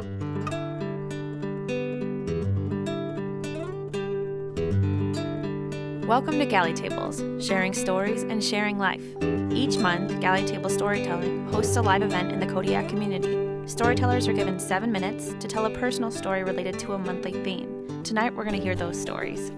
Welcome to Galley Tables, sharing stories and sharing life. Each month, Galley Table Storytelling hosts a live event in the Kodiak community. Storytellers are given 7 minutes to tell a personal story related to a monthly theme. Tonight, we're going to hear those stories.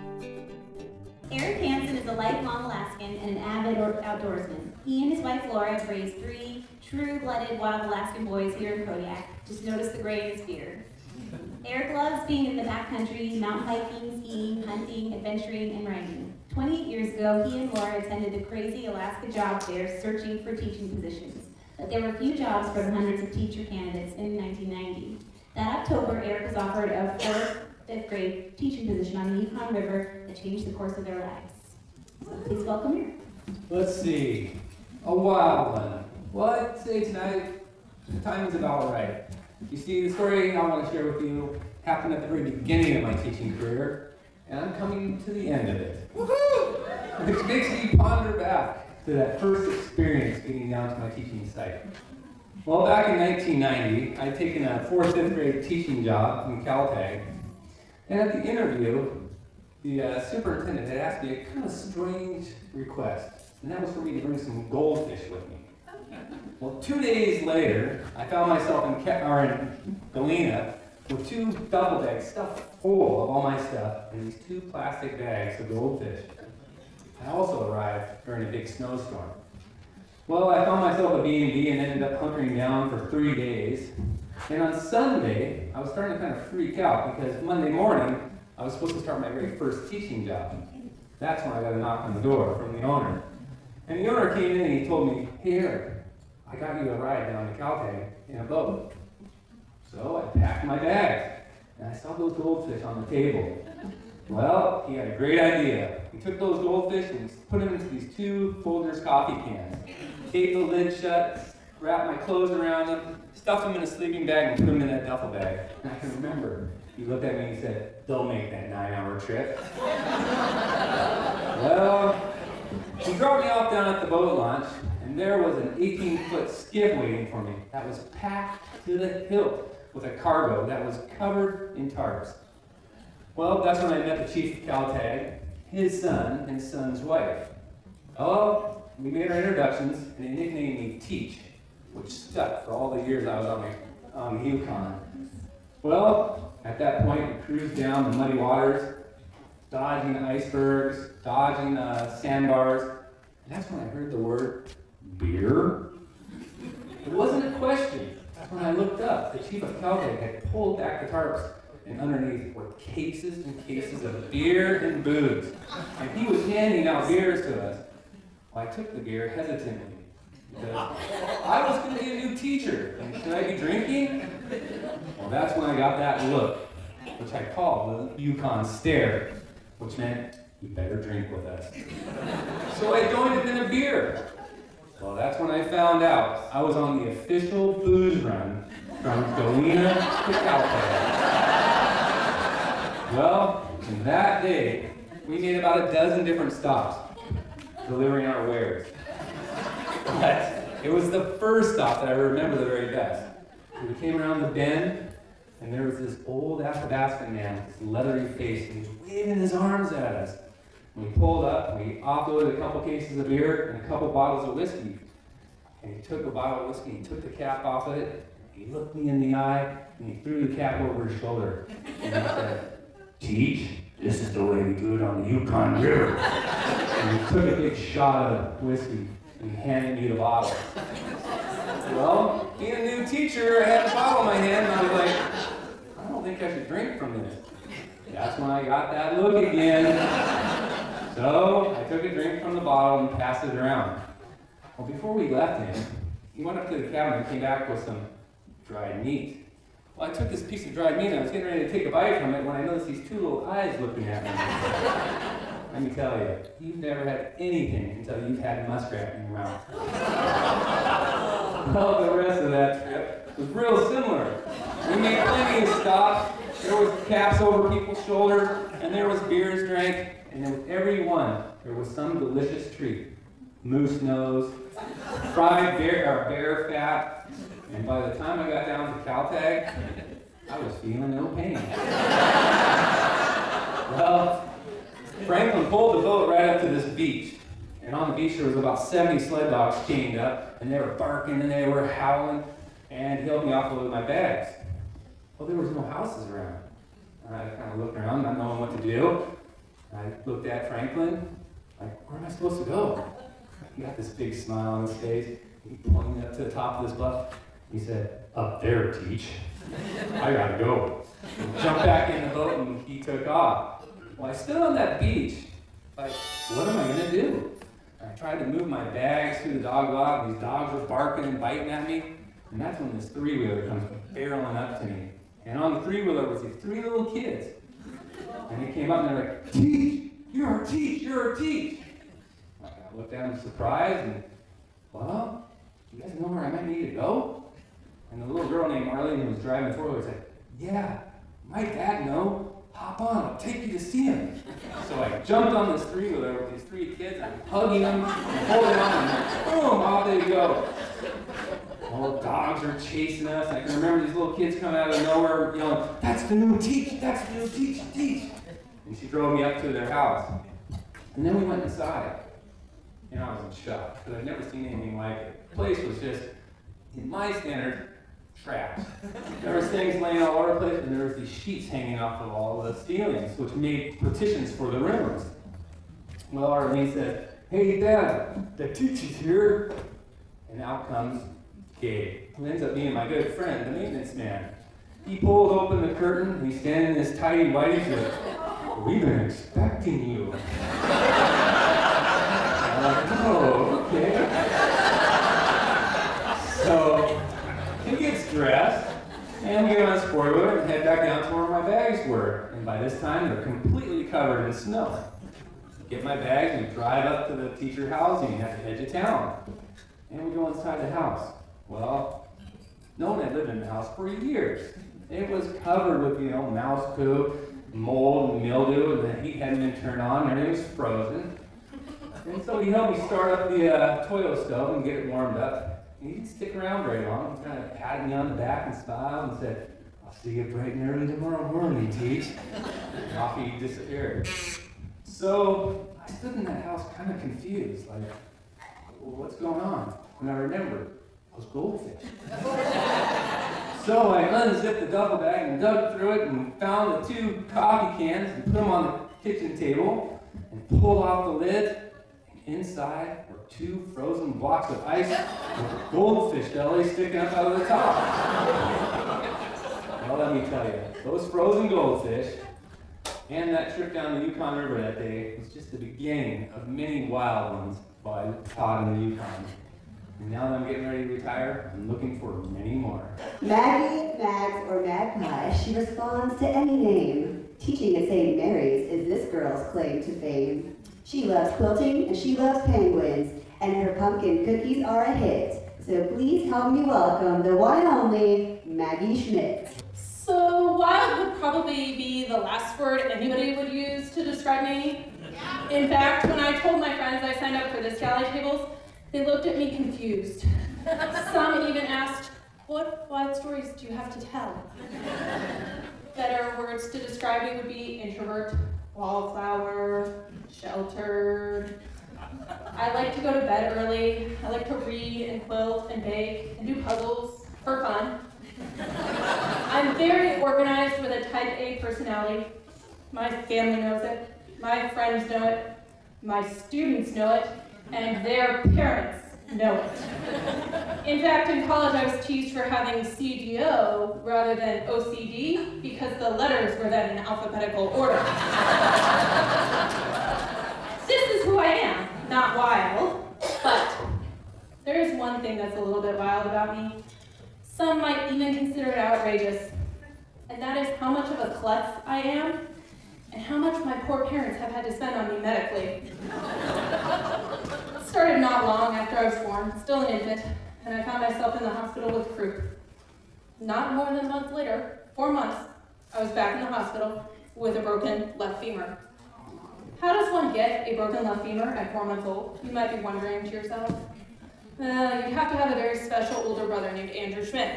Eric Hansen is a lifelong Alaskan and an avid outdoorsman. He and his wife Laura have raised 3 true-blooded wild Alaskan boys here in Kodiak. Just notice the gray in his beard. Eric loves being in the backcountry, mountain hiking, skiing, hunting, adventuring, and riding. 28 years ago, he and Laura attended a crazy Alaska job fair searching for teaching positions. But there were few jobs for the hundreds of teacher candidates in 1990. That October, Eric was offered a 4th, 5th grade teaching position on the Yukon River that changed the course of their lives. So please welcome Eric. Let's see, a wild one. Well, I'd say tonight, the timing's about right. You see, the story I want to share with you happened at the very beginning of my teaching career, and I'm coming to the end of it. Woohoo! Which makes me ponder back to that first experience getting down to my teaching site. Well, back in 1990, I'd taken a 4th, 5th grade teaching job in Caltech, and at the interview, the superintendent had asked me a kind of strange request, and that was for me to bring some goldfish with me. Well, 2 days later, I found myself in Galena with 2 duffel bags stuffed full of all my stuff and these 2 plastic bags of goldfish. I also arrived during a big snowstorm. Well, I found myself at B&B and ended up hunkering down for 3 days. And on Sunday, I was starting to kind of freak out because Monday morning, I was supposed to start my very first teaching job. That's when I got a knock on the door from the owner. And the owner came in and he told me, "Hey Eric, I got you a ride down to Caltech in a boat." So I packed my bags, and I saw those goldfish on the table. Well, he had a great idea. He took those goldfish and put them into these 2 Folgers coffee cans, taped the lid shut, wrapped my clothes around them, stuffed them in a sleeping bag, and put them in that duffel bag. And I can remember, he looked at me and he said, "They'll make that 9-hour trip." Well, he dropped me off down at the boat launch, and there was an 18-foot skiff waiting for me that was packed to the hilt with a cargo that was covered in tarps. Well, that's when I met the chief of Caltech, his son, and his son's wife. Oh, we made our introductions, and they nicknamed me Teach, which stuck for all the years I was on the Yukon. Well, at that point, we cruised down the muddy waters, dodging icebergs, dodging sandbars, and that's when I heard the word beer. It wasn't a question. That's when I looked up. The chief of Caltech had pulled back the tarps, and underneath were cases and cases of beer and booze. And he was handing out beers to us. Well, I took the beer hesitantly, because I was going to be a new teacher, and should I be drinking? Well, that's when I got that look, which I called the Yukon stare, which meant, "You better drink with us." So I joined him in a beer. Well, that's when I found out I was on the official booze run from Galena to Caltech. Well, in that day, we made about a dozen different stops, delivering our wares. But it was the first stop that I remember the very best. We came around the bend, and there was this old Athabascan man with this leathery face, and he was waving his arms at us. We pulled up, and we offloaded a couple cases of beer and a couple bottles of whiskey. And he took a bottle of whiskey, he took the cap off of it, he looked me in the eye, and he threw the cap over his shoulder. And he said, "Teach, this is the way we do it on the Yukon River." And he took a big shot of whiskey, and he handed me the bottle. Well, being a new teacher, I had the bottle in my hand, and I was like, "I don't think I should drink from this." That's when I got that look again. So I took a drink from the bottle and passed it around. Well, before we left him, he went up to the cabin and came back with some dried meat. Well, I took this piece of dried meat and I was getting ready to take a bite from it when I noticed these 2 little eyes looking at me. Let me tell you, you've never had anything until you've had muskrat in your mouth. Well, the rest of that trip was real similar. We made plenty of stops. There was caps over people's shoulders, and there was beers drank, and with every one, there was some delicious treat. Moose nose, fried bear fat, And by the time I got down to Caltech, I was feeling no pain. Well, Franklin pulled the boat right up to this beach. And on the beach there was about 70 sled dogs chained up, and they were barking and they were howling, and he helped me offload my bags. Well, there was no houses around. And I kind of looked around, not knowing what to do. I looked at Franklin, like, where am I supposed to go? He got this big smile on his face. He pointed up to the top of this bluff. He said, up there, Teach. I gotta go. Jumped back in the boat and he took off. Well, I stood on that beach, like, what am I gonna do? I tried to move my bags through the dog walk. These dogs were barking and biting at me. And that's when this three-wheeler comes barreling up to me. And on the three-wheeler was these three little kids. And they came up and they're like, Teach, you're a Teach, you're a Teach. I looked at them surprised and, well, do you guys know where I might need to go? And the little girl named Marlene who was driving the four-wheeler said, yeah, my dad know. Hop on, I'll take you to see him. So I jumped on this three-wheeler with these three kids, and I'm hugging them, and holding on, and boom, off they go. All the dogs are chasing us. I can remember these little kids coming out of nowhere yelling, that's the new Teach, that's the new Teach, Teach. And she drove me up to their house. And then we went inside. And I was in shock, because I'd never seen anything like it. The place was just, in my standards, trash. There was things laying all over the place, and there was these sheets hanging off of all the ceilings, which made partitions for the rooms. Well, Arlene said, hey, Dad, the Teach is here. And out comes Gabe, who ends up being my good friend, the maintenance man. He pulled open the curtain, and he's standing in his tidy whities with, we've been expecting you. I'm like, oh, okay. So, he gets dressed, and we get on his four-wheeler and head back down to where my bags were. And by this time, they're completely covered in snow. Get my bags, we drive up to the teacher housing at the edge of town. And we go inside the house. Well, no one had lived in the house for years. It was covered with, mouse poo, mold, and mildew, and the heat hadn't been turned on, and everything was frozen. And so he helped me start up the toilet stove and get it warmed up. And he didn't stick around very long. He kind of patted me on the back and smiled and said, I'll see you bright and early tomorrow morning, Teach. And off he disappeared. So I stood in that house kind of confused, like, well, what's going on? And I remembered, those goldfish. So I unzipped the duffel bag and dug through it and found the 2 coffee cans and put them on the kitchen table and pulled off the lid. And inside were 2 frozen blocks of ice with goldfish belly sticking up out of the top. Well, let me tell you, those frozen goldfish and that trip down the Yukon River that day was just the beginning of many wild ones while I taught in the Yukon. And now that I'm getting ready to retire, I'm looking for many more. Maggie, Mags, or Magpie, she responds to any name. Teaching at St. Mary's is this girl's claim to fame. She loves quilting and she loves penguins, and her pumpkin cookies are a hit. So please help me welcome the one and only Maggie Schmidt. So wild would probably be the last word anybody would use to describe me. In fact, when I told my friends I signed up for this Galley Tables, they looked at me confused. Some even asked, what wild stories do you have to tell? Better words to describe me would be introvert, wallflower, sheltered. I like to go to bed early. I like to read and quilt and bake and do puzzles for fun. I'm very organized with a type A personality. My family knows it. My friends know it. My students know it. And their parents know it. In fact, in college I was teased for having CDO rather than OCD because the letters were then in alphabetical order. This is who I am, not wild, but there is one thing that's a little bit wild about me. Some might even consider it outrageous, and that is how much of a klutz I am and how much my poor parents have had to spend on me medically. It started not long after I was born, still an infant, and I found myself in the hospital with croup. Not more than a month later, 4 months, I was back in the hospital with a broken left femur. How does one get a broken left femur at 4 months old? You might be wondering to yourself. You'd have to have a very special older brother named Andrew Schmidt.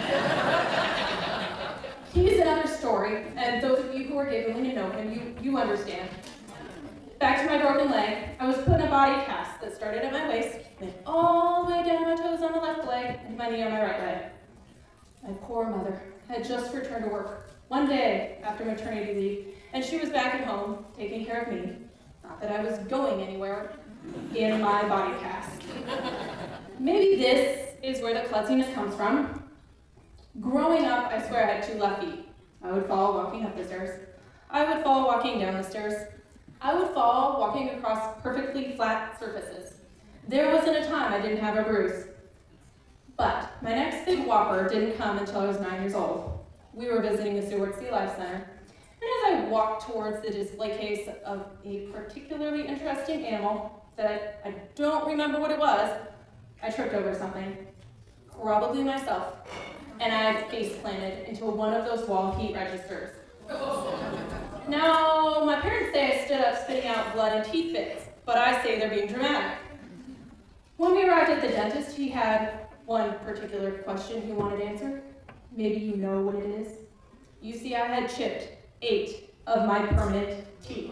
He's another story, and those of you who are giggling and know him, you understand. Back to my broken leg, I was put in a body cast that started at my waist, went all the way down my toes on the left leg, and my knee on my right leg. My poor mother had just returned to work one day after maternity leave, and she was back at home taking care of me. Not that I was going anywhere in my body cast. Maybe this is where the klutziness comes from. Growing up, I swear I had 2 left feet. I would fall walking up the stairs. I would fall walking down the stairs. I would fall walking across perfectly flat surfaces. There wasn't a time I didn't have a bruise. But my next big whopper didn't come until I was 9 years old. We were visiting the Seward Sea Life Center, and as I walked towards the display case of a particularly interesting animal that I don't remember what it was, I tripped over something, probably myself, and I face planted into one of those wall heat registers. Now, my parents say I stood up spitting out blood and teeth bits, but I say they're being dramatic. When we arrived at the dentist, he had one particular question he wanted answered. Maybe you know what it is. You see, I had chipped 8 of my permanent teeth.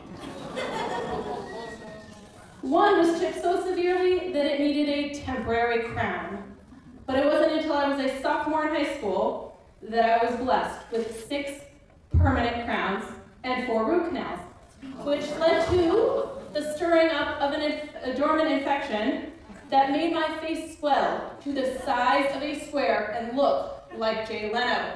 One was chipped so severely that it needed a temporary crown. But it wasn't until I was a sophomore in high school that I was blessed with 6 permanent crowns and 4 root canals, which led to the stirring up of a dormant infection that made my face swell to the size of a square and look like Jay Leno.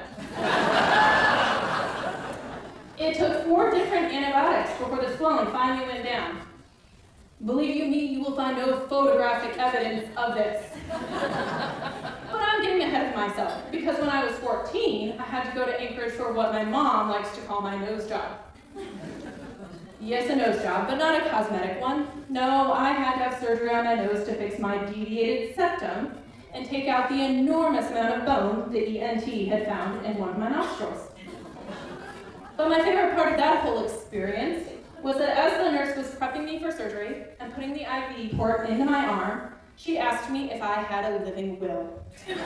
It took 4 different antibiotics before the swelling finally went down. Believe you me, you will find no photographic evidence of this. But I'm getting ahead of myself, because when I was 14, I had to go to Anchorage for what my mom likes to call my nose job. Yes, a nose job, but not a cosmetic one. No, I had to have surgery on my nose to fix my deviated septum and take out the enormous amount of bone the ENT had found in one of my nostrils. But my favorite part of that whole experience was that as the nurse was prepping me for surgery and putting the IV port into my arm, she asked me if I had a living will.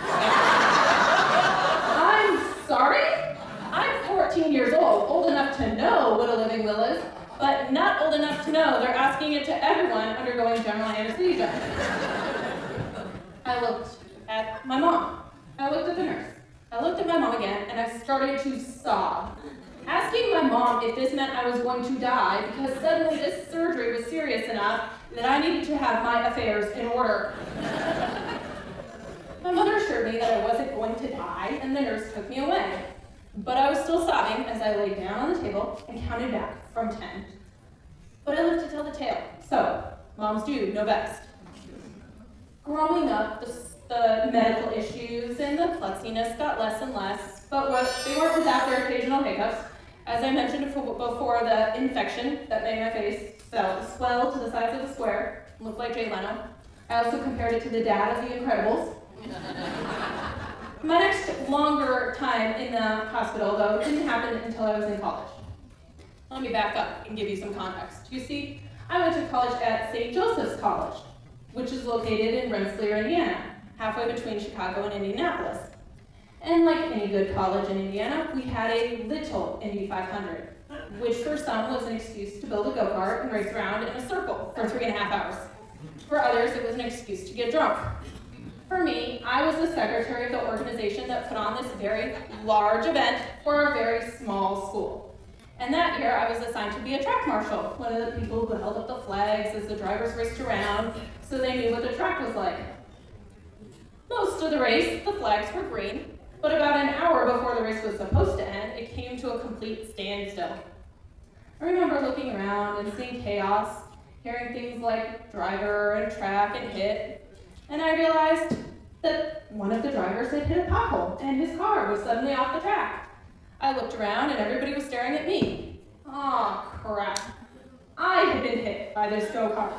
I'm sorry? I'm 14 years old enough to know what a living will is, but not old enough to know they're asking it to everyone undergoing general anesthesia. I looked at my mom. I looked at the nurse. I looked at my mom again, and I started to sob, asking my mom if this meant I was going to die, because suddenly this surgery was serious enough that I needed to have my affairs in order. My mother assured me that I wasn't going to die, and the nurse took me away. But I was still sobbing as I laid down on the table and counted back from 10. But I lived to tell the tale, so moms do know best. Growing up, the medical issues and the klutziness got less and less, but they weren't without their occasional hiccups. As I mentioned before, the infection that made my face swell to the size of a square, looked like Jay Leno. I also compared it to the dad of The Incredibles. My next longer time in the hospital, though, didn't happen until I was in college. Let me back up and give you some context. You see, I went to college at St. Joseph's College, which is located in Rensselaer, Indiana, halfway between Chicago and Indianapolis. And like any good college in Indiana, we had a little Indy 500, which for some was an excuse to build a go-kart and race around in a circle for 3.5 hours. For others, it was an excuse to get drunk. For me, I was the secretary of the organization that put on this very large event for a very small school. And that year, I was assigned to be a track marshal, one of the people who held up the flags as the drivers raced around so they knew what the track was like. Most of the race, the flags were green, but about an hour before the race was supposed to end, it came to a complete standstill. I remember looking around and seeing chaos, hearing things like driver and track and hit, and I realized that one of the drivers had hit a pothole and his car was suddenly off the track. I looked around and everybody was staring at me. Aw, crap. I had been hit by this go-kart.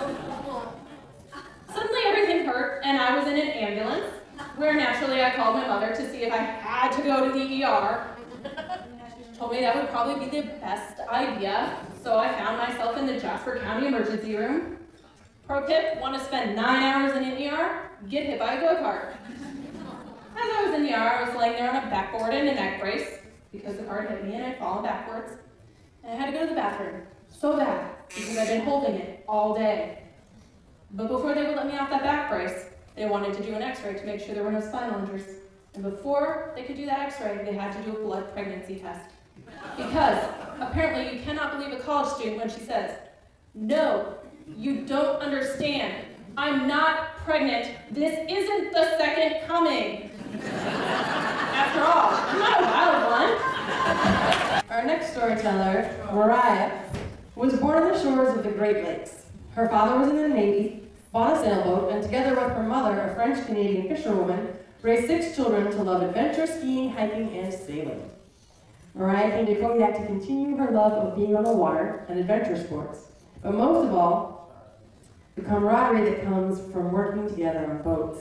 Suddenly everything hurt and I was in an ambulance, where naturally I called my mother to see if I had to go to the ER. She told me that would probably be the best idea, so I found myself in the Jasper County emergency room. Pro tip, want to spend 9 hours in an ER? Get hit by a go-kart. As I was in the ER, I was laying there on a backboard in a neck brace because the cart hit me and I'd fallen backwards. And I had to go to the bathroom so bad because I'd been holding it all day. But before they would let me off that back brace, they wanted to do an x-ray to make sure there were no spinal injuries. And before they could do that x-ray, they had to do a blood pregnancy test. Because apparently you cannot believe a college student when she says, "No, you don't understand. I'm not pregnant. This isn't the second coming." After all, I'm not a wild one. Our next storyteller, Mariah, was born on the shores of the Great Lakes. Her father was in the Navy, bought a sailboat, and together with her mother, a French-Canadian fisherwoman, raised 6 children to love adventure, skiing, hiking, and sailing. Mariah came to Kodiak to continue her love of being on the water and adventure sports, but most of all, the camaraderie that comes from working together on boats.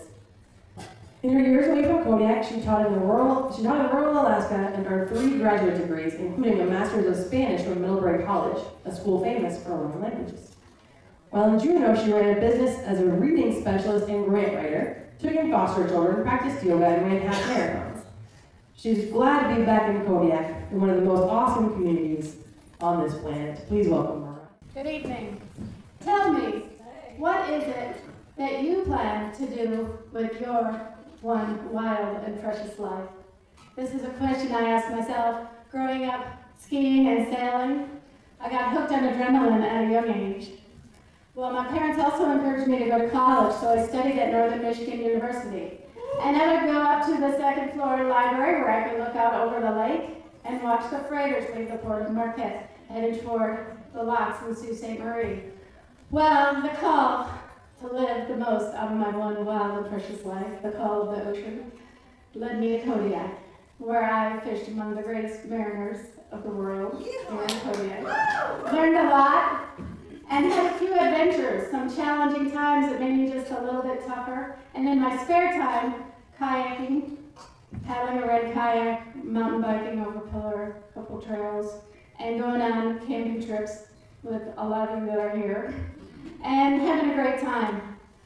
In her years away from Kodiak, she taught in rural Alaska and earned 3 graduate degrees, including a Master's of Spanish from Middlebury College, a school famous for learning languages. While in Juneau, she ran a business as a reading specialist and grant writer, took in foster children, practiced yoga, and ran half marathons. She's glad to be back in Kodiak, in one of the most awesome communities on this planet. Please welcome Mariah. Good evening. Tell me, what is it that you plan to do with your one wild and precious life? This is a question I asked myself growing up skiing and sailing. I got hooked on adrenaline at a young age. Well, my parents also encouraged me to go to college, so I studied at Northern Michigan University. And I would go up to the 2nd floor library where I could look out over the lake and watch the freighters leave the port of Marquette, headed toward the locks in Sault Ste. Marie. Well, the call to live the most out of my one wild and precious life, the call of the ocean, led me to Kodiak, where I fished among the greatest mariners of the world here in Kodiak. Learned a lot and had a few adventures, some challenging times that made me just a little bit tougher. And in my spare time, kayaking, paddling a red kayak, mountain biking over Pillar, a couple trails, and going on camping trips with a lot of you that are here, and having a great time.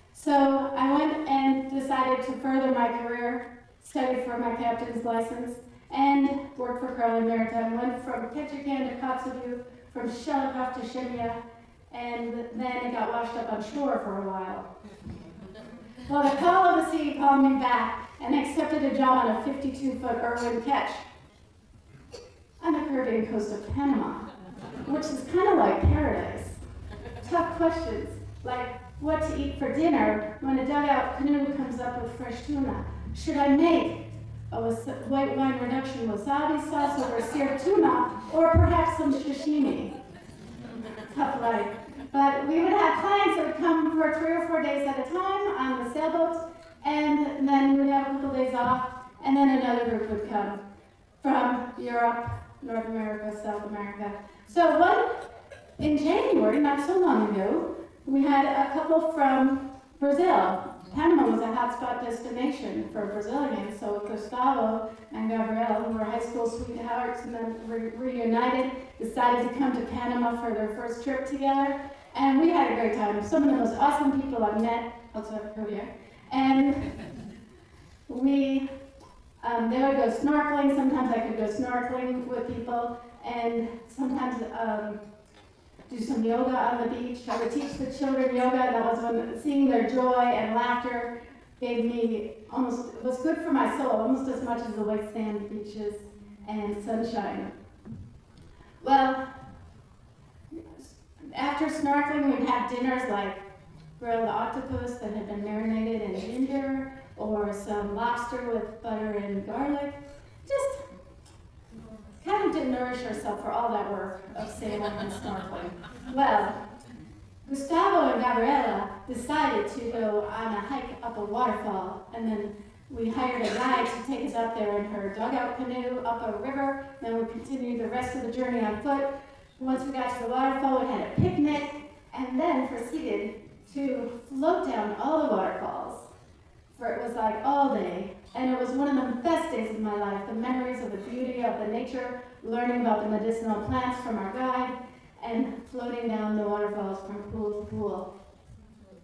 So I went and decided to further my career, studied for my captain's license, and worked for Crowley Maritime. Went from Ketchikan to Kotzebue, from Shelikof to Shemya, and then it got washed up on shore for a while. Well, the call of the sea called me back and accepted a job on a 52-foot Irwin ketch on the Caribbean coast of Panama, which is kind of like paradise. Tough questions, like what to eat for dinner when a dugout canoe comes up with fresh tuna. Should I make a white wine reduction wasabi sauce over seared tuna, or perhaps some sashimi? Tough life. But we would have clients that would come for 3 or 4 days at a time on the sailboats, and then we'd have a couple days off, and then another group would come from Europe, North America, South America. So in January, not so long ago, we had a couple from Brazil. Panama was a hotspot destination for Brazilians, so Gustavo and Gabriela, who were high school sweethearts and then reunited, decided to come to Panama for their first trip together, and we had a great time. Some of the most awesome people I've met outside of Korea, and they would go snorkeling. Sometimes I could go snorkeling with people, and sometimes do some yoga on the beach. I would teach the children yoga, and that was when seeing their joy and laughter gave me it was good for my soul, almost as much as the white sand beaches and sunshine. Well, after snorkeling, we'd have dinners like grilled octopus that had been marinated in ginger, or some lobster with butter and garlic. Just kind of to nourish yourself for all that work of sailing and snorkeling. Well, Gustavo and Gabriela decided to go on a hike up a waterfall, and then we hired a guide to take us up there in her dugout canoe up a river. Then we continued the rest of the journey on foot. Once we got to the waterfall, we had a picnic, and then proceeded to float down all the waterfalls. For it was like all day, and it was one of the best days of my life. The memories of the beauty of the nature, learning about the medicinal plants from our guide, and floating down the waterfalls from pool to pool.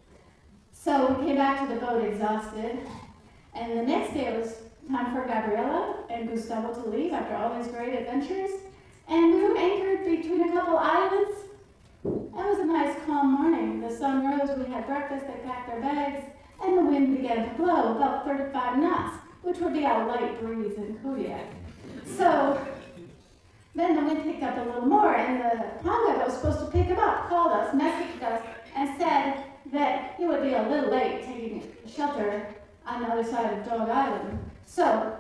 So we came back to the boat exhausted, and the next day it was time for Gabriela and Gustavo to leave after all these great adventures. And we were anchored between a couple islands. It was a nice calm morning. The sun rose, we had breakfast, they packed their bags, and the wind began to blow about 35 knots, which would be a light breeze in Kodiak. So then the wind picked up a little more, and the palm guy that was supposed to pick him up called us, messaged us, and said that he would be a little late taking shelter on the other side of Dog Island. So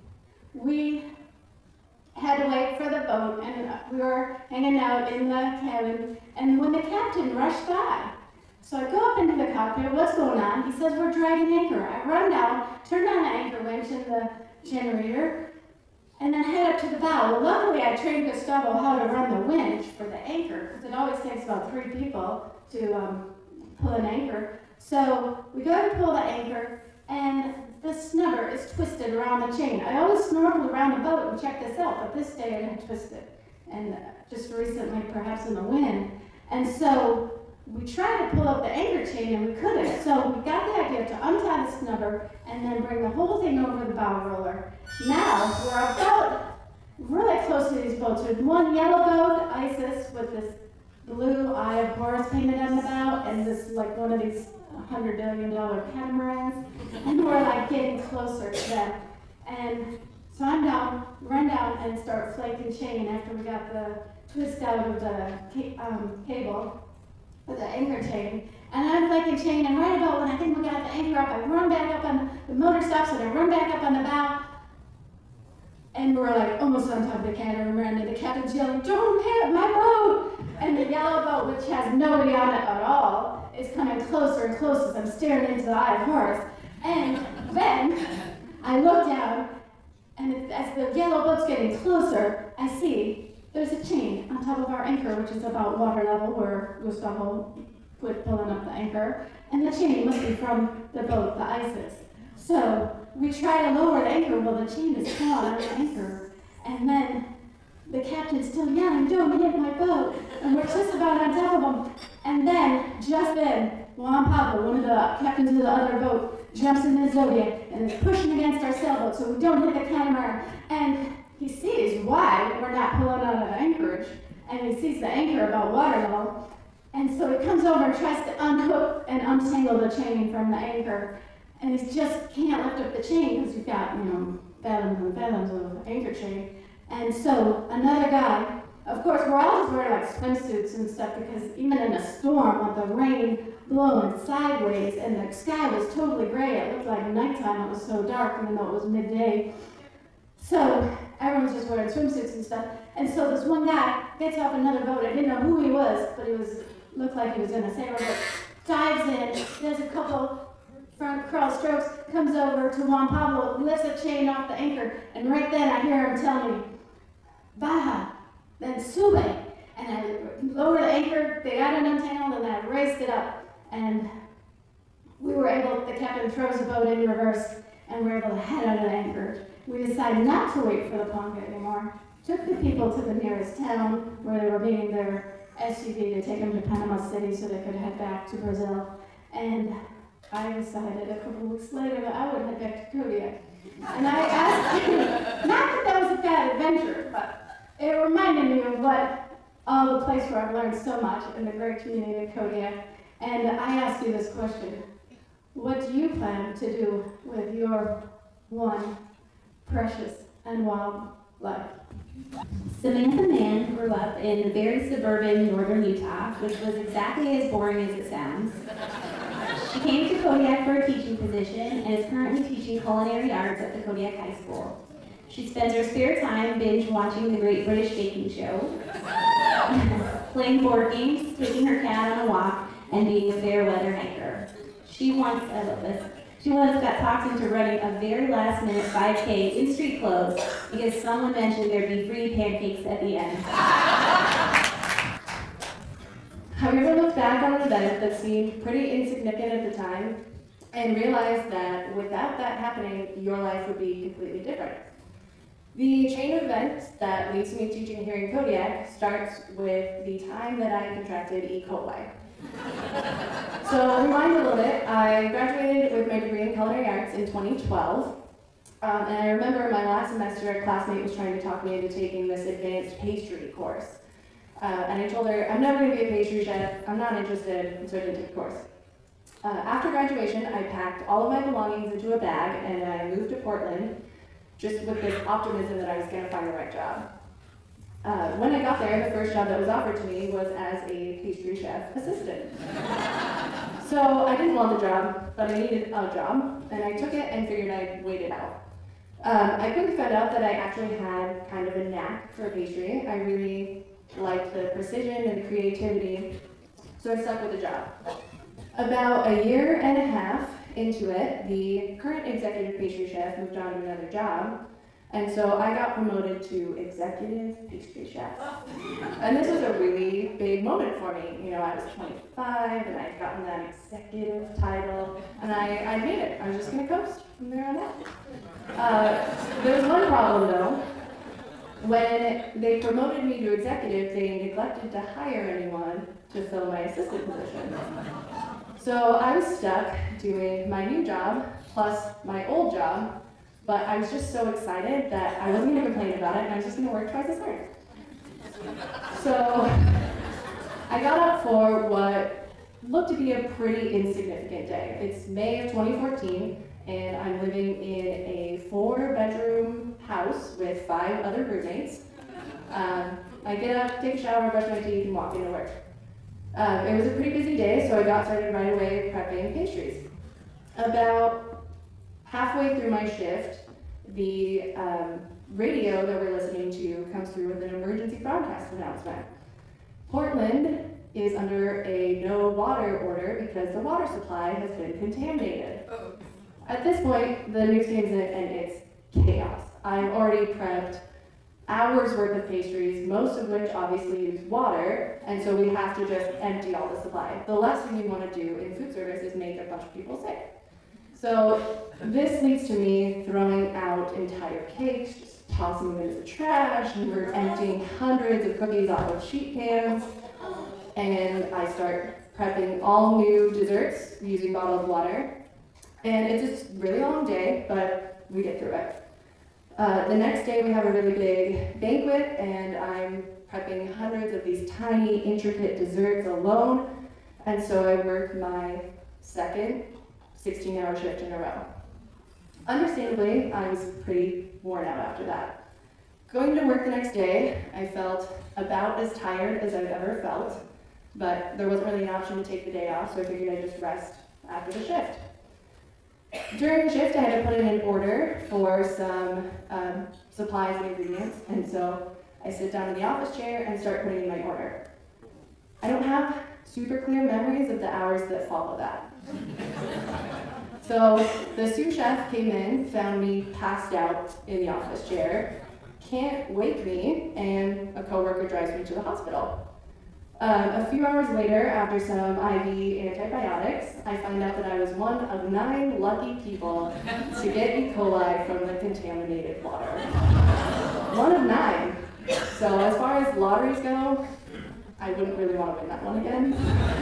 we had to wait for the boat, and we were hanging out in the cabin, and when the captain rushed by, so I go up into the cockpit, what's going on? He says, we're dragging anchor. I run down, turn on the anchor winch and the generator, and then head up to the bow. Well, luckily I trained Gustavo how to run the winch for the anchor, because it always takes about 3 people to pull an anchor. So we go to pull the anchor, and the snubber is twisted around the chain. I always snorkeled around the boat and checked this out, but this day it had twisted, and just recently, perhaps in the wind. And so we tried to pull up the anchor chain, and we couldn't. So we got the idea to untie the snubber and then bring the whole thing over the bow roller. Now we're about really close to these boats. There's one yellow boat, Isis, with this blue Eye of Horus painted on the bow, and this like one of these $100 billion catamarans, and we're like getting closer to them. And so I'm down, run down and start flaking chain after we got the twist out of the cable with the anchor chain. And I'm flaking chain, and right about when I think we got the anchor up, I run back up on the motor stops, and I run back up on the bow. And we're like almost on top of the catamaran, and the captain's yelling, "Don't hit my boat!" And the yellow boat, which has nobody on it at all, is coming closer and closer as I'm staring into the Eye of Horus. And then I look down, and as the yellow boat's getting closer, I see there's a chain on top of our anchor, which is about water level where Gustavo quit pulling up the anchor. And the chain must be from the boat, the Isis. So we try to lower the anchor, well, the chain is caught on the anchor. And then the captain's still yelling, "Don't hit my boat!" And we're just about on top of him. And then, just then, Juan Pablo, one of the captains of the other boat, jumps in the Zodiac and is pushing against our sailboat so we don't hit the catamaran. And he sees why we're not pulling out of anchorage, and he sees the anchor about water level. And so he comes over and tries to unhook and untangle the chain from the anchor. And he just can't lift up the chain because you've got, fathoms and fathoms of anchor chain. And so another guy, of course, we're all just wearing like swimsuits and stuff because even in a storm with the rain blowing sideways and the sky was totally gray, it looked like nighttime, it was so dark even though it was midday. So everyone's just wearing swimsuits and stuff. And so this one guy gets off another boat. I didn't know who he was, but looked like he was in a sailboat. Dives in, does a couple front crawl strokes, comes over to Juan Pablo, lifts a chain off the anchor, and right then I hear him tell me, "Baja, then sube." And I lowered the anchor, they got it untangled, and I raised it up. And we were able, the captain throws the boat in reverse, and we were able to head out of the anchor. We decided not to wait for the Ponga anymore. Took the people to the nearest town where they were meeting their SUV to take them to Panama City so they could head back to Brazil. And I decided a couple weeks later that I would head back to Kodiak. And I asked you, not that that was a bad adventure, but it reminded me of the place where I've learned so much in the great community of Kodiak. And I asked you this question: what do you plan to do with your one precious and wild life? Samantha Mann grew up in very suburban northern Utah, which was exactly as boring as it sounds. She came to Kodiak for a teaching position and is currently teaching culinary arts at the Kodiak High School. She spends her spare time binge watching the Great British Baking Show, playing board games, taking her cat on a walk, and being a fair weather hiker. She once got talked into running a very last minute 5K in street clothes because someone mentioned there'd be free pancakes at the end. Have you ever looked back on an event that seemed pretty insignificant at the time and realized that without that happening, your life would be completely different? The chain of events that leads to me teaching here in Kodiak starts with the time that I contracted E. coli. So rewind a little bit, I graduated with my degree in culinary arts in 2012. And I remember my last semester, a classmate was trying to talk me into taking this advanced pastry course. And I told her, I'm never going to be a pastry chef, I'm not interested, and so I didn't take the course. After graduation, I packed all of my belongings into a bag and I moved to Portland, just with this optimism that I was going to find the right job. When I got there, the first job that was offered to me was as a pastry chef assistant. So I didn't want the job, but I needed a job, and I took it and figured I'd wait it out. I quickly found out that I actually had kind of a knack for pastry. I really liked the precision and the creativity, so I stuck with the job. About a year and a half into it, the current executive pastry chef moved on to another job, and so I got promoted to executive pastry chef. And this was a really big moment for me. You know, I was 25 and I'd gotten that executive title, and I made it. I was just gonna coast from there on out. There was one problem though. When they promoted me to executive, they neglected to hire anyone to fill my assistant position. So I was stuck doing my new job plus my old job, but I was just so excited that I wasn't going to complain about it, and I was just going to work twice as hard. So I got up for what looked to be a pretty insignificant day. It's May of 2014, and I'm living in a 4-bedroom house with 5 other roommates. I get up, take a shower, brush my teeth, and walk into work. It was a pretty busy day, so I got started right away prepping pastries. About halfway through my shift, the radio that we're listening to comes through with an emergency broadcast announcement. Portland is under a no water order because the water supply has been contaminated. At this point, the news comes in and it's chaos. I've already prepped hours worth of pastries, most of which obviously use water, and so we have to just empty all the supply. The last thing you want to do in food service is make a bunch of people sick. So this leads to me throwing out entire cakes, just tossing them into the trash, and we're emptying hundreds of cookies off of sheet pans, and I start prepping all new desserts using bottled water. And it's a really long day, but we get through it. The next day we have a really big banquet, and I'm prepping hundreds of these tiny, intricate desserts alone, and so I work my second 16-hour shift in a row. Understandably, I was pretty worn out after that. Going to work the next day, I felt about as tired as I've ever felt, but there wasn't really an option to take the day off, so I figured I'd just rest after the shift. During the shift, I had to put in an order for some supplies and ingredients, and so I sit down in the office chair and start putting in my order. I don't have super clear memories of the hours that follow that. So the sous chef came in, found me passed out in the office chair, can't wake me, and a coworker drives me to the hospital. A few hours later, after some IV antibiotics, I find out that I was one of 9 lucky people to get E. coli from the contaminated water. 1 of 9. So as far as lotteries go, I wouldn't really want to win that one again.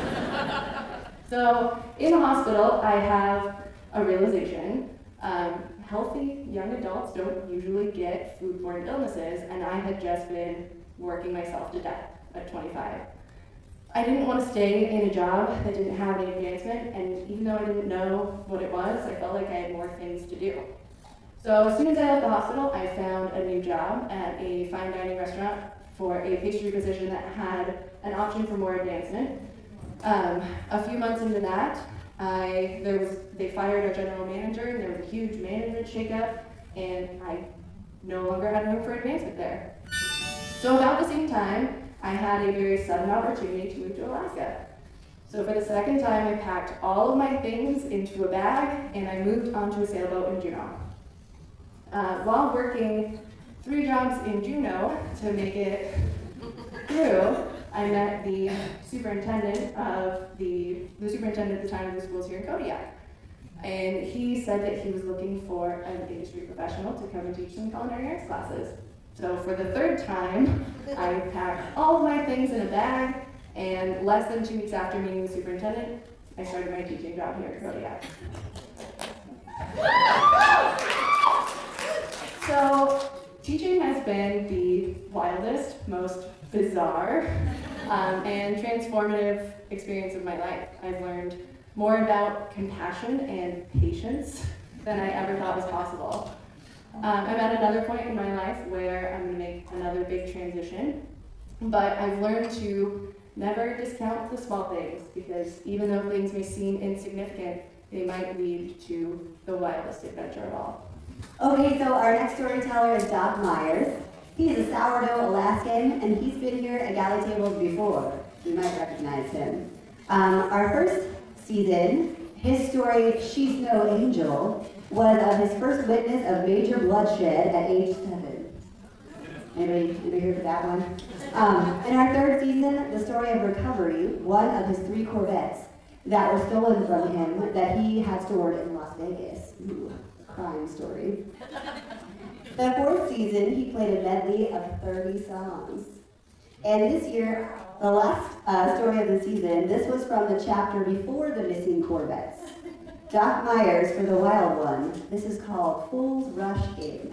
So in the hospital, I have a realization. Healthy young adults don't usually get foodborne illnesses, and I had just been working myself to death at 25. I didn't want to stay in a job that didn't have any advancement, and even though I didn't know what it was, I felt like I had more things to do. So as soon as I left the hospital, I found a new job at a fine dining restaurant for a pastry position that had an option for more advancement. A few months into that, they fired our general manager, and there was a huge management shakeup, and I no longer had room for advancement there. So about the same time, I had a very sudden opportunity to move to Alaska. So for the second time, I packed all of my things into a bag, and I moved onto a sailboat in Juneau. While working 3 jobs in Juneau to make it through, I met the superintendent at the time of the schools here in Kodiak. And he said that he was looking for an industry professional to come and teach some culinary arts classes. So for the 3rd time, I packed all of my things in a bag, and less than 2 weeks after meeting the superintendent, I started my teaching job here at Kodiak. So, teaching has been the wildest, most bizarre, and transformative experience of my life. I've learned more about compassion and patience than I ever thought was possible. I'm at another point in my life where I'm going to make another big transition, but I've learned to never discount the small things, because even though things may seem insignificant, they might lead to the wildest adventure of all. Okay, so our next storyteller is Doc Myers. He is a sourdough Alaskan, and he's been here at Galley Tables before. You might recognize him. Our first season, his story, She's No Angel, was of his first witness of major bloodshed at age 7. Anybody here for that one? In our third season, the story of recovery, one of his 3 Corvettes that were stolen from him that he had stored in Las Vegas. Ooh, crime story. The fourth season, he played a medley of 30 songs. And this year, the last story of the season, this was from the chapter before the missing Corvettes. Doc Myers for the wild one. This is called Fools Rush In.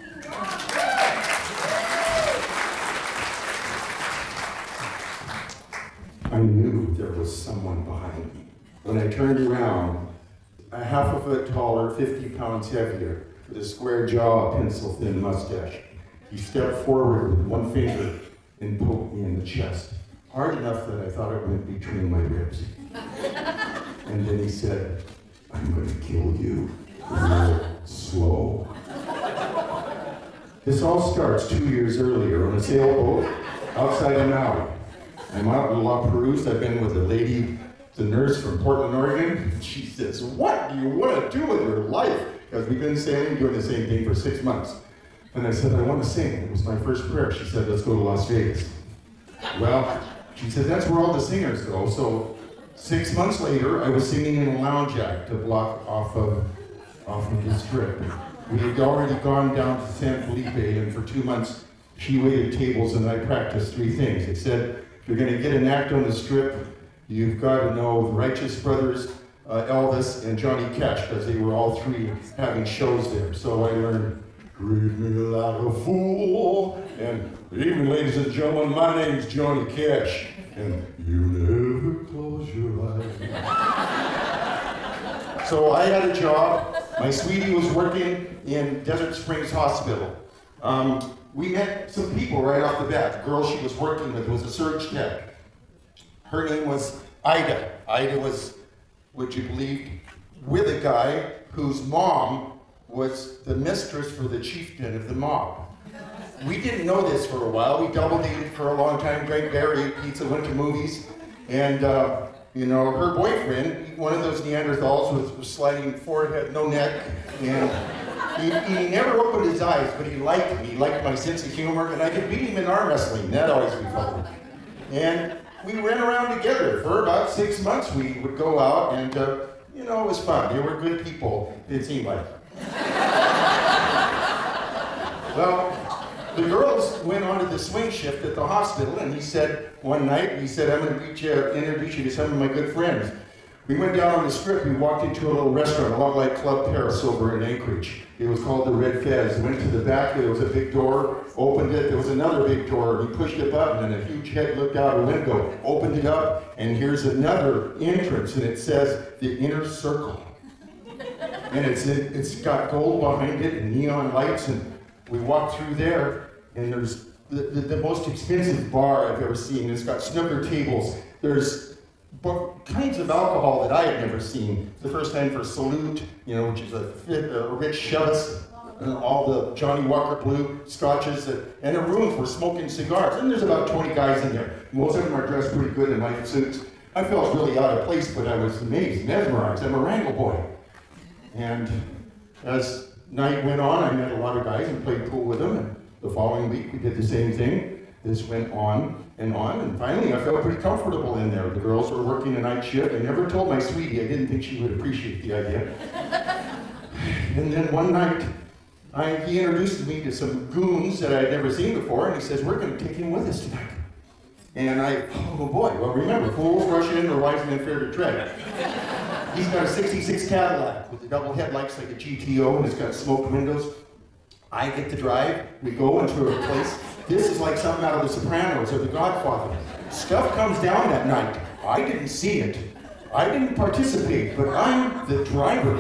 I knew there was someone behind me. When I turned around, a half a foot taller, 50 pounds heavier, with a square jaw, a pencil-thin mustache. He stepped forward with one finger and poked me in the chest, hard enough that I thought it went between my ribs. And then he said, "I'm going to kill you real slow." This all starts 2 years earlier on a sailboat outside of Maui. I'm out in La Perouse. I've been with a lady, the nurse from Portland, Oregon. She says, "What do you want to do with your life?" Because we've been sailing, doing the same thing for 6 months. And I said, "I want to sing." It was my first prayer. She said, "Let's go to Las Vegas." Well, she said, "That's where all the singers go." So 6 months later, I was singing in a lounge act to block off of the strip. We had already gone down to San Felipe, and for 2 months, she waited tables and I practiced 3 things. It said, if you're going to get an act on the strip, you've got to know the Righteous Brothers, Elvis, and Johnny Cash, because they were all 3 having shows there. So I learned, "Treat me like a fool," and "Evening, ladies and gentlemen, my name's Johnny Cash," and "You never close your eyes." So I had a job. My sweetie was working in Desert Springs Hospital. We met some people right off the bat. The girl she was working with was a surge tech. Her name was Ida. Ida was, would you believe, with a guy whose mom was the mistress for the chieftain of the mob. We didn't know this for a while. We double dated for a long time, drank beer, ate pizza, went to movies, and you know, her boyfriend, one of those Neanderthals with sliding forehead, no neck, and he never opened his eyes, but he liked me. He liked my sense of humor, and I could beat him in arm wrestling. That always be fun. And we ran around together for about 6 months. We would go out, and you know, it was fun. They were good people, it seemed like. Well, the girls went on to the swing shift at the hospital, and he said one night, he said, "I'm going to introduce you to some of my good friends." We went down on the strip. We walked into a little restaurant, a lot like Club Paris over in Anchorage. It was called the Red Fez. Went to the back. There was a big door. Opened it. There was another big door. He pushed a button, and a huge head looked out a window. Opened it up, and here's another entrance, and it says the Inner Circle. And it's got gold behind it and neon lights, and we walked through there, and there's the most expensive bar I've ever seen. It's got snooker tables. There's kinds of alcohol that I had never seen. The first time for Salute, you know, which is a rich Chivas, and all the Johnny Walker Blue scotches, and a room for smoking cigars. And there's about 20 guys in there. Most of them are dressed pretty good in white suits. I felt really out of place, but I was amazed, mesmerized. I'm a Wrangell boy. And as night went on, I met a lot of guys and played pool with them. And the following week, we did the same thing. This went on, and finally I felt pretty comfortable in there. The girls were working a night shift. I never told my sweetie. I didn't think she would appreciate the idea. And then one night, he introduced me to some goons that I had never seen before, and he says, "We're going to take him with us tonight." And oh boy, well remember, fools rush in or wise men fear to tread. He's got a 66 Cadillac with the double headlights like a GTO, and it's got smoked windows. I get to drive, we go into a place. This is like something out of The Sopranos or The Godfather. Stuff comes down that night. I didn't see it. I didn't participate, but I'm the driver.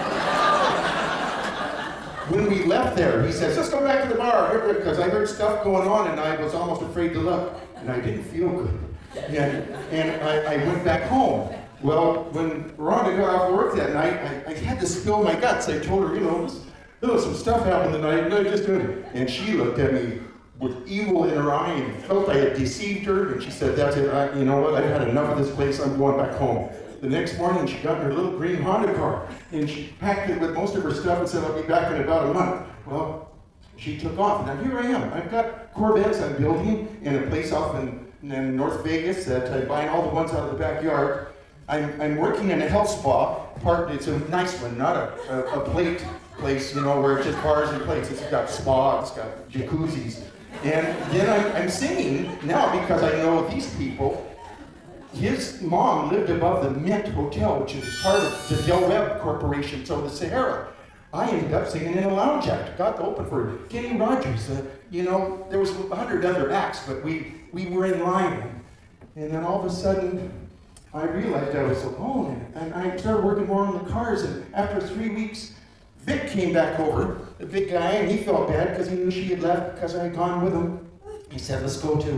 When we left there, he says, let's go back to the bar, because I heard stuff going on and I was almost afraid to look, and I didn't feel good. And I went back home. Well, when Rhonda got off work that night, I had to spill my guts. I told her, there was some stuff happened tonight, and I just did it. And she looked at me with evil in her eye and felt I had deceived her, and she said, that's it, you know what, I've had enough of this place, I'm going back home. The next morning, she got in her little green Honda car, and she packed it with most of her stuff and said, I'll be back in about a month. Well, she took off, and now here I am. I've got Corvettes I'm building in a place off in North Vegas that I'm buying all the ones out of the backyard. I'm working in a health spa. It's a nice one, not a plate place, where it's just bars and plates. It's got spa, it's got jacuzzis. And then I'm singing now because I know these people. His mom lived above the Mint Hotel, which is part of the Del Webb Corporation, so the Sahara. I ended up singing in a lounge act. Got to open for Kenny Rogers. There was 100 other acts, but we were in line. And then all of a sudden, I realized I was alone, and I started working more on the cars, and after 3 weeks, Vic came back over, the big guy, and he felt bad because he knew she had left because I had gone with him. He said, let's go to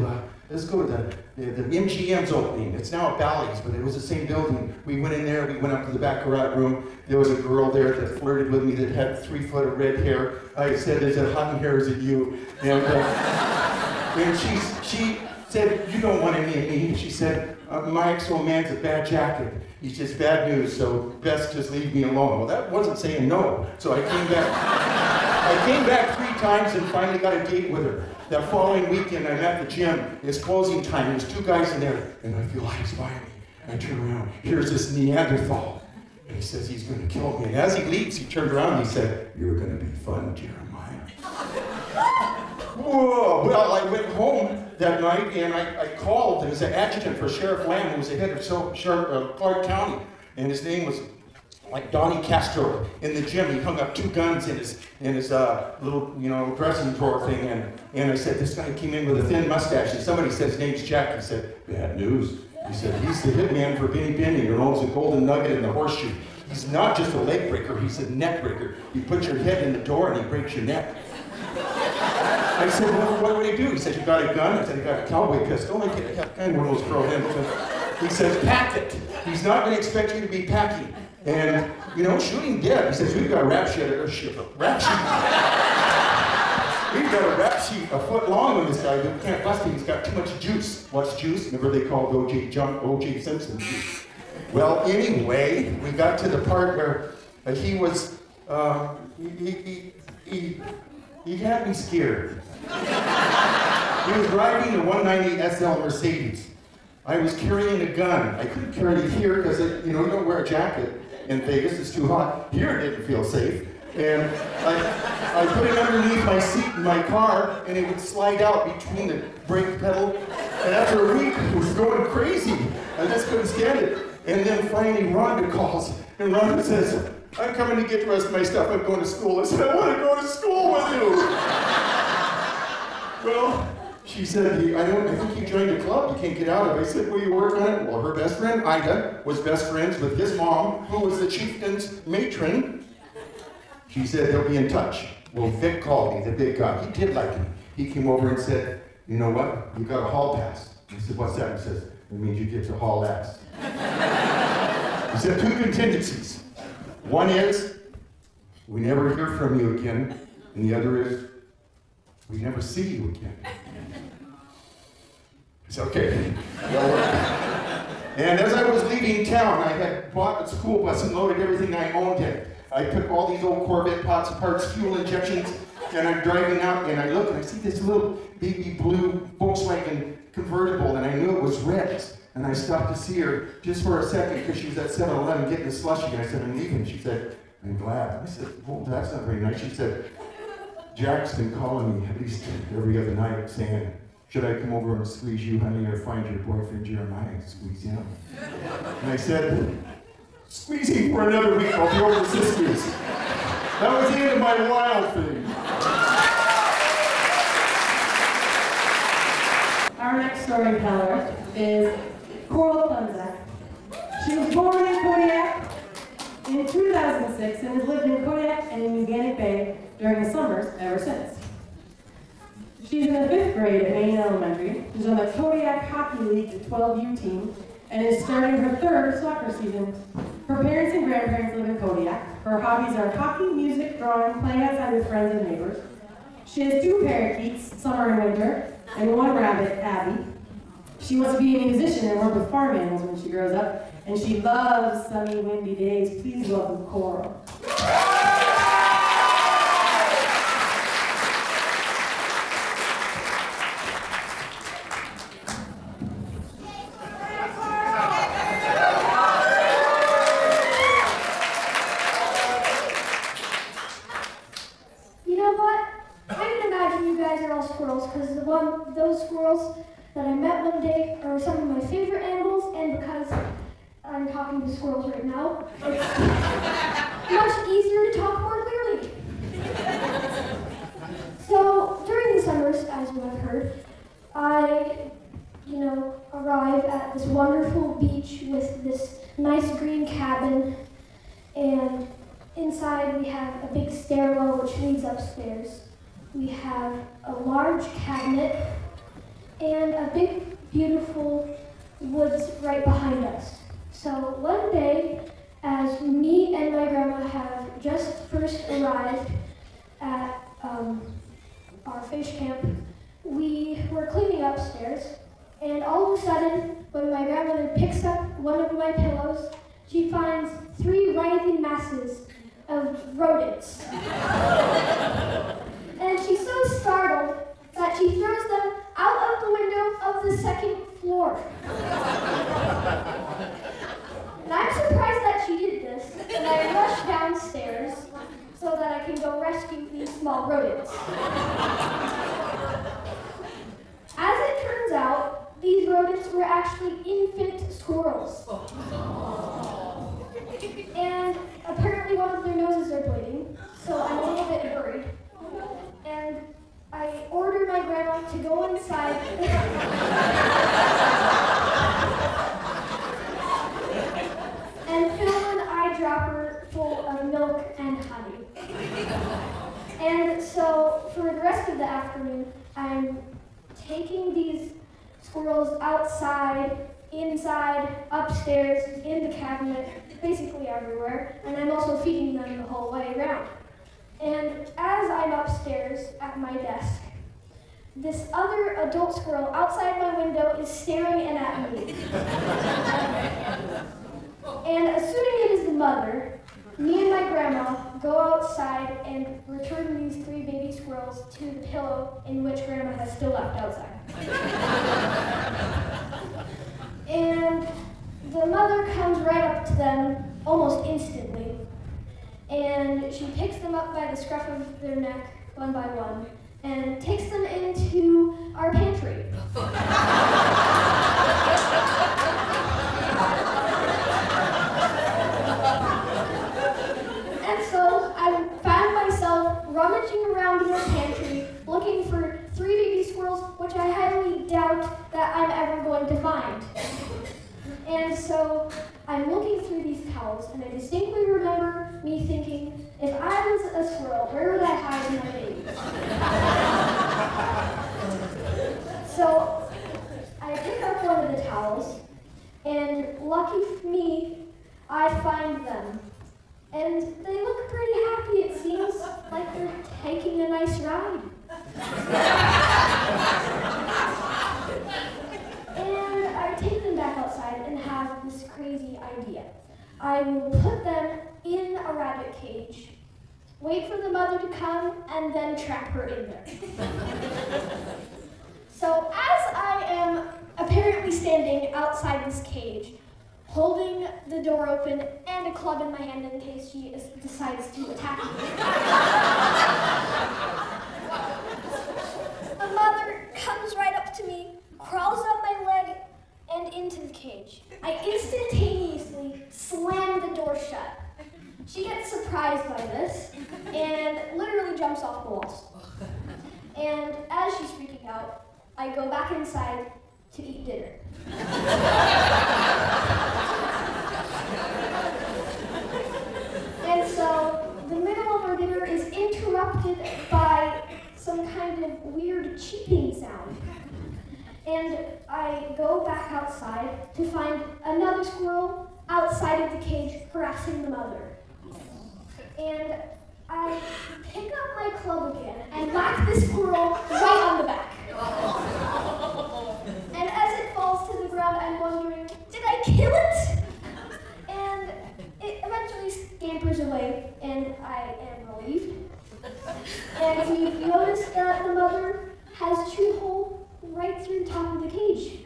the MGM's opening. It's now a Bally's, but it was the same building. We went in there, we went up to the baccarat room. There was a girl there that flirted with me that had 3 foot of red hair. I said, is it hot in here, is it you? And she said, you don't want any of me. She said, my ex-old man's a bad jacket. He's just bad news, so best just leave me alone. Well, that wasn't saying no. So I came back. I came back 3 times and finally got a date with her. That following weekend, I'm at the gym. It's closing time. There's 2 guys in there, and I feel eyes by me. I turn around. Here's this Neanderthal. And he says he's going to kill me. And as he leaves, he turned around and he said, you're going to be fun, Jeremiah. Whoa! Well, I went home that night and I called. There was an adjutant for Sheriff Lamb, who was the head of Clark County, and his name was like Donnie Castro. In the gym, he hung up 2 guns in his little dressing drawer thing, and I said, this guy came in with a thin mustache, and somebody said his name's Jack. He said, bad news. He said, he's the hitman for Benny Benny, who owns the Golden Nugget and the Horseshoe. He's not just a leg breaker, he's a neck breaker. You put your head in the door and he breaks your neck. I said, well, what would he do? He said, you got a gun? I said, I got a cowboy pistol. I got kind of one of those pro handles. He says, pack it. He's not going to expect you to be packing. And, shoot him dead. He says, we've got a rap sheet. We've got a rap sheet a foot long on this guy, but we can't bust him. He's got too much juice. What's juice? Remember they called O.J. Simpson juice. Well, anyway, we got to the part where he was, he had me scared. He was driving a 190 SL Mercedes. I was carrying a gun. I couldn't carry it here because, you don't wear a jacket in Vegas. It's too hot. Here it didn't feel safe. And I put it underneath my seat in my car, and it would slide out between the brake pedal. And after a week, it was going crazy. I just couldn't stand it. And then finally, Rhonda calls, and Rhonda says, I'm coming to get the rest of my stuff. I'm going to school. I said, I want to go to school with you. Well, she said, I think you joined a club you can't get out of. I said, will you work on it? Well, her best friend, Ida, was best friends with his mom, who was the chieftain's matron. She said, they'll be in touch. Well, Vic called me, the big guy. He did like me. He came over and said, you know what? You got a hall pass. I said, what's that? He says, it means you get to haul ass. He said, 2 contingencies. One is, we never hear from you again, and the other is, we never see you again. It's okay. And as I was leaving town, I had bought a school bus and loaded everything I owned in. I took all these old Corvette pots, parts, fuel injections, and I'm driving out, and I look, and I see this little baby blue Volkswagen convertible, and I knew it was Red's. And I stopped to see her just for a second because she was at 7-Eleven getting a slushie. And I said, I'm leaving. She said, I'm glad. I said, well, that's not very nice. She said, Jack's been calling me at least every other night saying, should I come over and squeeze you, honey, or find your boyfriend Jeremiah and squeeze him? And I said, squeeze him for another week, I'll be over to Sisters. That was the end of my wild thing. Our next storyteller is Coral Plunzak. She was born in Kodiak in 2006 and has lived in Kodiak and in Union Bay during the summers ever since. She's in the 5th grade at Maine Elementary. She's on the Kodiak Hockey League's 12U team and is starting her 3rd soccer season. Her parents and grandparents live in Kodiak. Her hobbies are hockey, music, drawing, playing outside with friends and neighbors. She has 2 parakeets, summer and winter, and 1 rabbit, Abby. She wants to be a musician and work with farm animals when she grows up, and she loves sunny, windy days. Please welcome Coral. Those squirrels that I met one day are some of my favorite animals, and because I'm talking to squirrels right now, it's much easier to talk more clearly. So during the summers, as you have heard, I, arrive at this wonderful beach with this nice green cabin, and inside we have a big stairwell which leads upstairs. We have a large cabinet and a big, beautiful woods right behind us. So one day, as me and my grandma have just first arrived at our fish camp, we were cleaning upstairs, and all of a sudden, when my grandmother picks up one of my pillows, she finds 3 writhing masses of rodents. And she's so startled that she throws them out of the window of the 2nd floor. And I'm surprised that she did this, and I rush downstairs so that I can go rescue these small rodents. As it turns out, these rodents were actually infant squirrels. And apparently one of their noses are bleeding, so I'm a little bit worried. And I ordered my grandma to go inside and fill an eyedropper full of milk and honey. And so for the rest of the afternoon, I'm taking these squirrels outside, inside, upstairs, in the cabinet, basically everywhere, and I'm also feeding them the whole way around. And as I'm upstairs at my desk, this other adult squirrel outside my window is staring in at me. And assuming it is the mother, me and my grandma go outside and return these 3 baby squirrels to the pillow in which grandma has still left outside. And the mother comes right up to them almost instantly. And she picks them up by the scruff of their neck, one by one, and takes them into our pantry. And so I found myself rummaging around in the pantry, looking for 3 baby squirrels, which I highly doubt that I'm ever going to find. And so I'm looking through these towels, and I distinctly remember me thinking, if I was a squirrel, where would I hide my babies? So I pick up one of the towels, and lucky for me, I find them. And they look pretty happy. It seems like they're taking a nice ride. And I take them back outside and have this crazy idea. I will put them in a rabbit cage, wait for the mother to come, and then trap her in there. So as I am apparently standing outside this cage, holding the door open and a club in my hand in case she decides to attack me, a mother comes right up to surprised by this and literally jumps off the walls. And as she's freaking out, I go back inside to eat dinner. And so the middle of our dinner is interrupted by some kind of weird cheeping sound. And I go back outside to find another squirrel outside of the cage harassing the mother. And I pick up my club again and whack the squirrel right on the back. And as it falls to the ground, I'm wondering, did I kill it? And it eventually scampers away, and I am relieved. And we notice that the mother has chewed hole right through the top of the cage.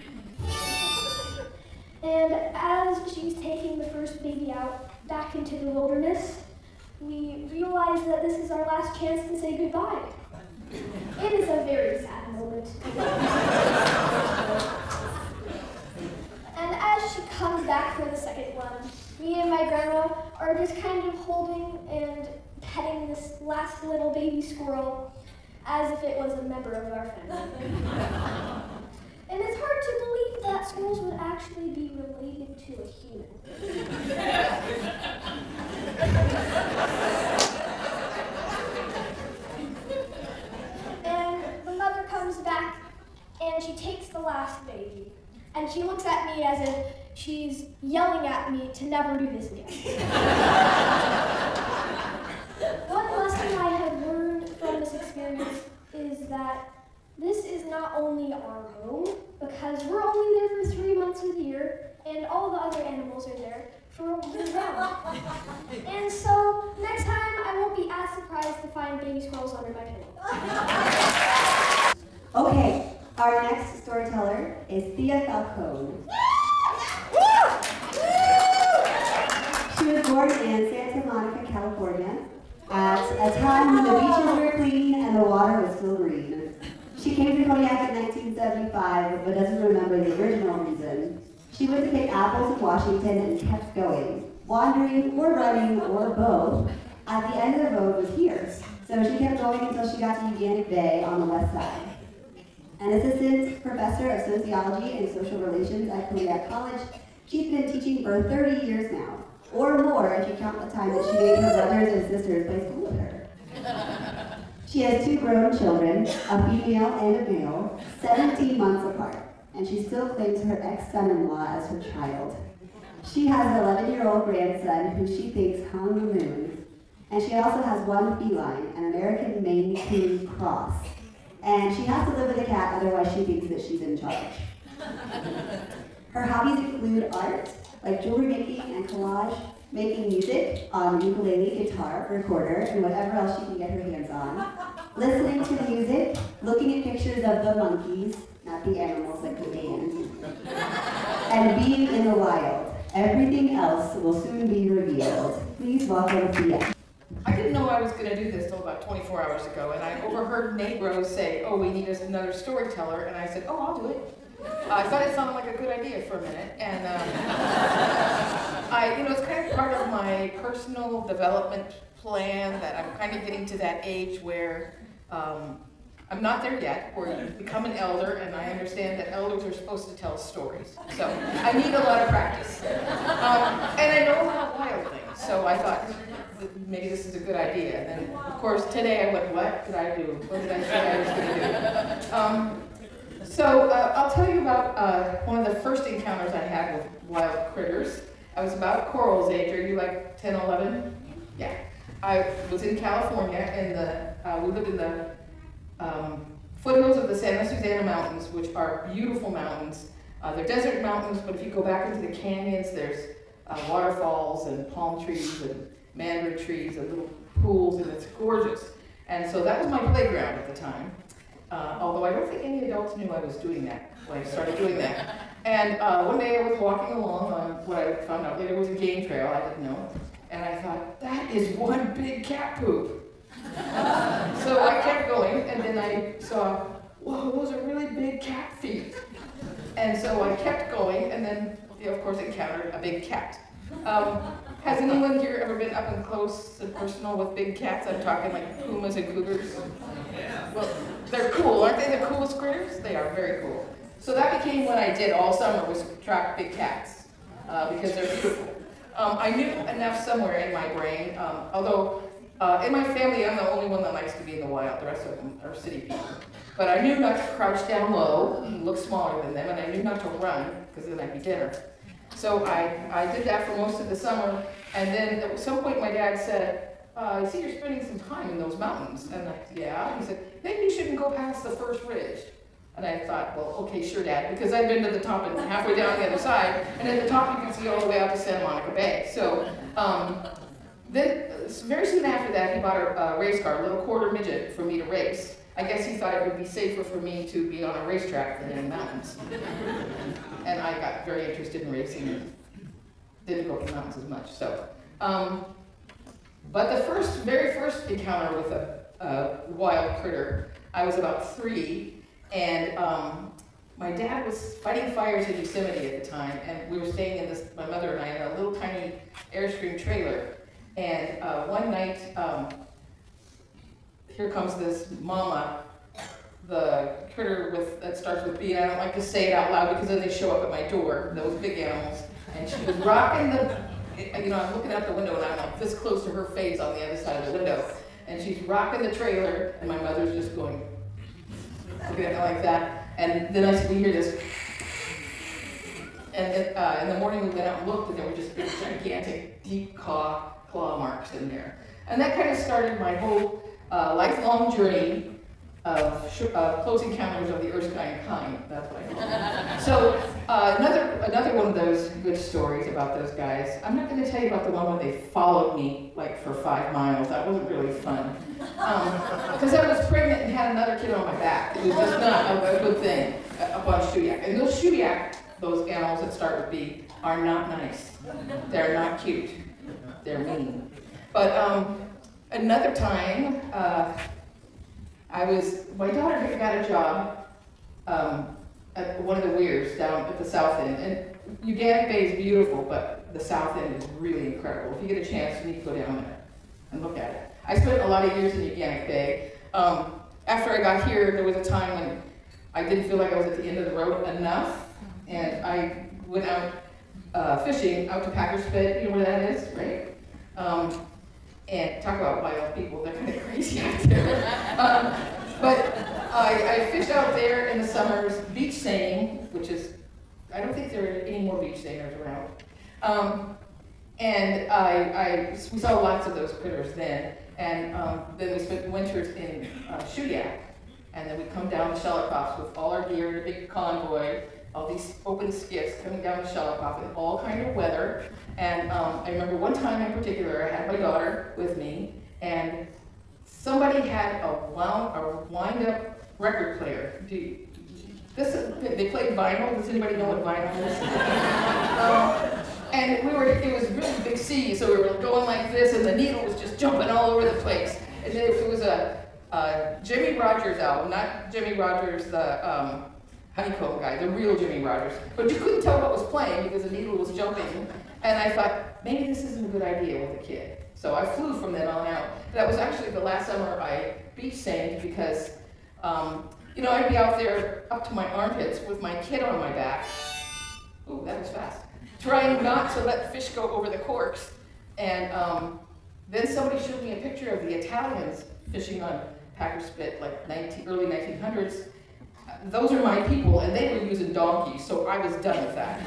And as she's taking the first baby out back into the wilderness, we realize that this is our last chance to say goodbye. It is a very sad moment. And as she comes back for the second one, me and my grandma are just kind of holding and petting this last little baby squirrel as if it was a member of our family. And it's hard to believe that squirrels would actually be related to a human. And the mother comes back and she takes the last baby. And she looks at me as if she's yelling at me to never do this again. One lesson I have learned from this experience is that this is not only our home, because we're only there for 3 months of the year, and all the other animals are there for year round. And so, next time I won't be as surprised to find baby squirrels under my pillow. Okay, our next storyteller is Thea Falcone. She was born in Santa Monica, California, at a time when the beaches were clean and the water was still green. She came to Kodiak in 1975, but doesn't remember the original reason. She went to pick apples in Washington and kept going, wandering or running or both. At the end of the road was here, so she kept going until she got to Ugantic Bay on the west side. An assistant professor of sociology and social relations at Kodiak College, she's been teaching for 30 years now, or more if you count the time that she made her brothers and sisters play school with her. She has 2 grown children, a female and a male, 17 months apart, and she still claims her ex-son-in-law as her child. She has an 11-year-old grandson who she thinks hung the moon, and she also has 1 feline, an American Maine Coon cross. And she has to live with a cat, otherwise she thinks that she's in charge. Her hobbies include art, like jewelry making and collage, making music on ukulele, guitar, recorder, and whatever else she can get her hands on, listening to the music, looking at pictures of the monkeys, not the animals like the band, and being in the wild. Everything else will soon be revealed. Please welcome Thea. I didn't know I was going to do this until about 24 hours ago, and I overheard Nate Rose say, "Oh, we need another storyteller," and I said, "Oh, I'll do it." I thought it sounded like a good idea for a minute, and it's kind of part of my personal development plan that I'm kind of getting to that age where I'm not there yet, where you become an elder, and I understand that elders are supposed to tell stories. So I need a lot of practice. And I know about wild things, so I thought maybe this is a good idea. And then, of course, today I went, what did I do? What did I say I was going to do? So I'll tell you about one of the first encounters I had with wild critters. I was about Coral's age. Are you like 10, 11? Yeah. I was in California, and we lived in the foothills of the Santa Susana Mountains, which are beautiful mountains. They're desert mountains, but if you go back into the canyons, there's waterfalls and palm trees and mangrove trees and little pools, and it's gorgeous. And so that was my playground at the time. Although I don't think any adults knew I was doing that when I started doing that. And one day I was walking along on what I found out later was a game trail, I didn't know. And I thought, that is one big cat poop. So I kept going, and then I saw, whoa, those are really big cat feet. And so I kept going, and then, of course, encountered a big cat. Has anyone here ever been up and close and personal with big cats? I'm talking like pumas and cougars. Well, they're cool, aren't they the coolest critters? They are very cool. So that became what I did all summer, was track big cats, because they're beautiful. I knew enough somewhere in my brain, although in my family I'm the only one that likes to be in the wild, the rest of them are city people. But I knew not to crouch down low, look smaller than them, and I knew not to run, because then I'd be dinner. So I did that for most of the summer, and then at some point my dad said, I see you're spending some time in those mountains. And I said, yeah. He said, maybe you shouldn't go past the first ridge. And I thought, well, okay, sure, Dad, because I'd been to the top and halfway down the other side, and at the top you can see all the way out to Santa Monica Bay. So then, very soon after that, he bought a race car, a little quarter midget, for me to race. I guess he thought it would be safer for me to be on a racetrack than in the mountains. And I got very interested in racing and didn't go up the mountains as much. So, but the very first encounter with a wild critter, I was about 3. And my dad was fighting fires in Yosemite at the time, and we were staying in this, my mother and I, in a little tiny Airstream trailer. And one night, here comes this mama, the critter that starts with B, and I don't like to say it out loud because then they show up at my door, those big animals. And she was rocking I'm looking out the window and I'm like this close to her face on the other side of the window. And she's rocking the trailer, and my mother's just going, looking at me like that, and then we hear this, and in the morning we went out and looked, and there were just big, gigantic, deep claw marks in there. And that kind of started my whole lifelong journey of close encounters of the Erskine kind. That's what I call it. So another one of those good stories about those guys. I'm not going to tell you about the one where they followed me like for 5 miles. That wasn't really fun. Because I was pregnant and had another kid on my back. It was just not a good thing up on Shuyak. And those Shuyak, those animals that start with B, are not nice. They're not cute. They're mean. But another time, my daughter had got a job at one of the weirs down at the south end. And Uganic Bay is beautiful, but the south end is really incredible. If you get a chance, you need to go down there and look at it. I spent a lot of years in Uganic Bay. After I got here, there was a time when I didn't feel like I was at the end of the road enough, and I went out fishing out to Packers Spit. You know where that is, right? And talk about wild people, they're kind of crazy out there. But I fished out there in the summers, beach seining, which is, I don't think there are any more beach seiners around. And we saw lots of those critters then. And then we spent winters in Shuyak. And then we'd come down to Shelikoff with all our gear in a big convoy, all these open skiffs coming down to Shelikoff in all kind of weather. And I remember one time in particular, I had my daughter with me, and somebody had a wind-up record player. They played vinyl. Does anybody know what vinyl is? And it was really big sea, so we were going like this, and the needle was just jumping all over the place. And it was a Jimmie Rodgers album, not Jimmie Rodgers, the Honeycomb guy, the real Jimmie Rodgers. But you couldn't tell what was playing because the needle was jumping. And I thought, maybe this isn't a good idea with a kid. So I flew from then on out. That was actually the last summer I beach seined because, I'd be out there up to my armpits with my kid on my back. Ooh, that was fast. Trying not to let fish go over the corks. And then somebody showed me a picture of the Italians fishing on Packers Spit, like early 1900s. Those are my people, and they were using donkeys, so I was done with that.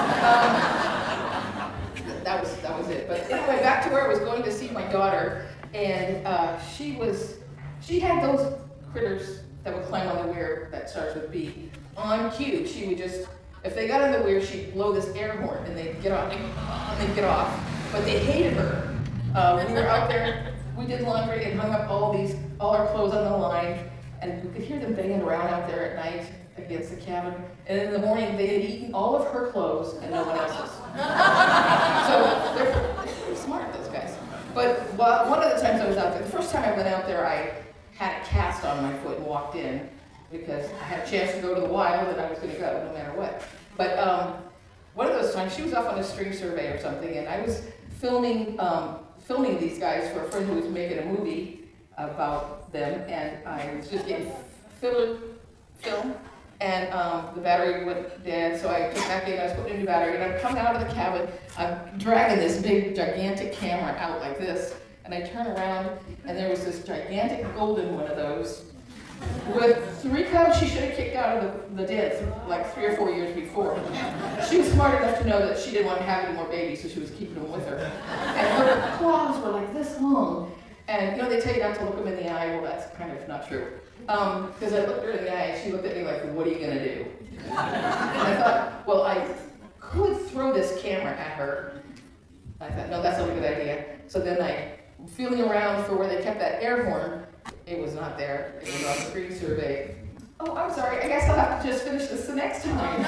That was it. But anyway, back to where I was going to see my daughter, and she had those critters that would climb on the weir that starts with B. On cue, she would just, if they got on the weir, she'd blow this air horn, and they'd get off, But they hated her. When we were out there, we did laundry and hung up all our clothes on the line, and we could hear them banging around out there at night against the cabin. And in the morning, they had eaten all of her clothes and no one else's. So they're smart, those guys. But one of the times I was out there, the first time I went out there, I had a cast on my foot and walked in because I had a chance to go to the wild and I was going to go no matter what. But one of those times she was off on a string survey or something, and I was filming these guys for a friend who was making a movie about them, and I was just getting film, and the battery went dead, so I took back in, I was putting a new battery, and I'm coming out of the cabin, I'm dragging this big, gigantic camera out like this, and I turn around, and there was this gigantic golden one of those, with 3 cubs she should have kicked out of the den like 3 or 4 years before. She was smart enough to know that she didn't want to have any more babies, so she was keeping them with her. And her claws were like this long. And you know, they tell you not to look them in the eye. Well, that's kind of not true. Because I looked her in the eye and she looked at me like, what are you going to do? And I thought, well, I could throw this camera at her. I thought, no, that's not a good idea. So then I'm feeling around for where they kept that air horn. It was not there. It was on the screen survey. Oh, I'm sorry. I guess I'll have to just finish this the next time.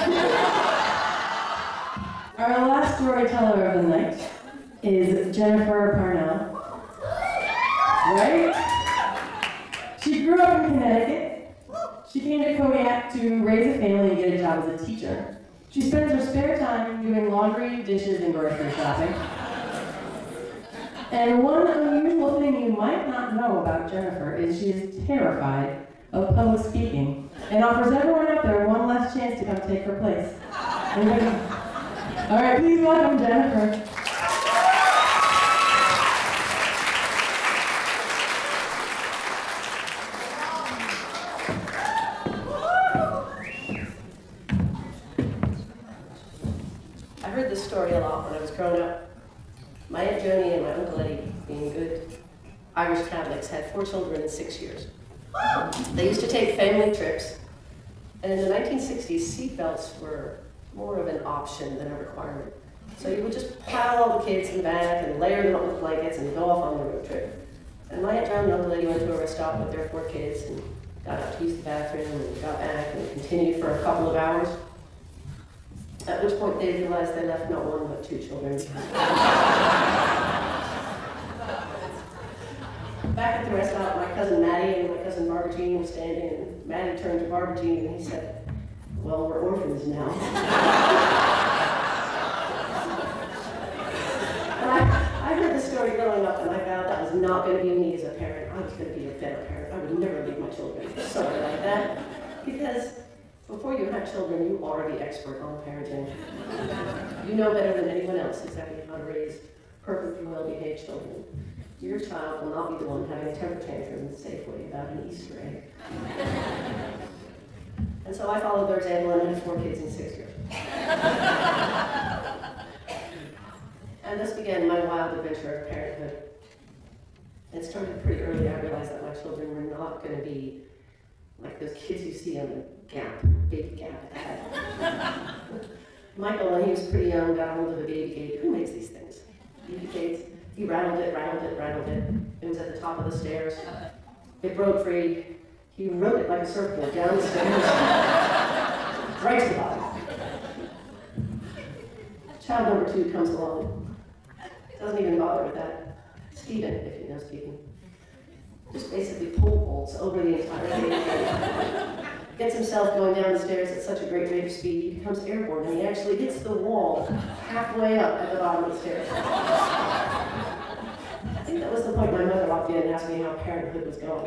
Our last storyteller of the night is Jennifer Parnell. Right? She grew up in Connecticut. She came to Kodiak to raise a family and get a job as a teacher. She spends her spare time doing laundry, dishes, and grocery shopping. And one unusual thing you might not know about Jennifer is she is terrified of public speaking and offers everyone out there one last chance to come take her place. All right, please welcome Jennifer. I heard this story a lot when I was growing up. My Aunt Joni and my Uncle Eddie, being good Irish Catholics, had 4 children in 6 years. They used to take family trips, and in the 1960s, seatbelts were more of an option than a requirement. So you would just pile all the kids in the back and layer them up with blankets and go off on the road trip. And my Aunt Joni and Uncle Eddie went to a rest stop with their 4 kids and got out to use the bathroom and got back and continued for a couple of hours. At which point they realized they left not 1 but 2 children. Back at the rest stop, my cousin Maddie and my cousin Barbara Jean were standing, and Maddie turned to Barbara Jean and he said, well, we're orphans now. And I heard this story growing up, and I vowed that was not going to be me as a parent. I was going to be a better parent. I would never leave my children for something like that. Because before you have children, you are the expert on parenting. You know better than anyone else exactly how to raise perfectly well-behaved children. Your child will not be the one having a temper tantrum in Safeway about an Easter egg. And so I followed their example and had 4 kids in 6 years. And thus began my wild adventure of parenthood. It started pretty early. I realized that my children were not going to be like those kids you see on the Gap, Baby Gap ad. Michael, when he was pretty young, got hold of a baby gate. Who makes these things? Baby gates. He rattled it. It was at the top of the stairs. It broke free. He rode it like a surfboard down the stairs, right to the bottom. Child number 2 comes along. Doesn't even bother with that. Stephen, if you know Stephen, just basically pole vaults over the entire thing. Gets himself going down the stairs at such a great rate of speed, he becomes airborne, and he actually hits the wall halfway up at the bottom of the stairs. I think that was the point my mother walked in and asked me how parenthood was going.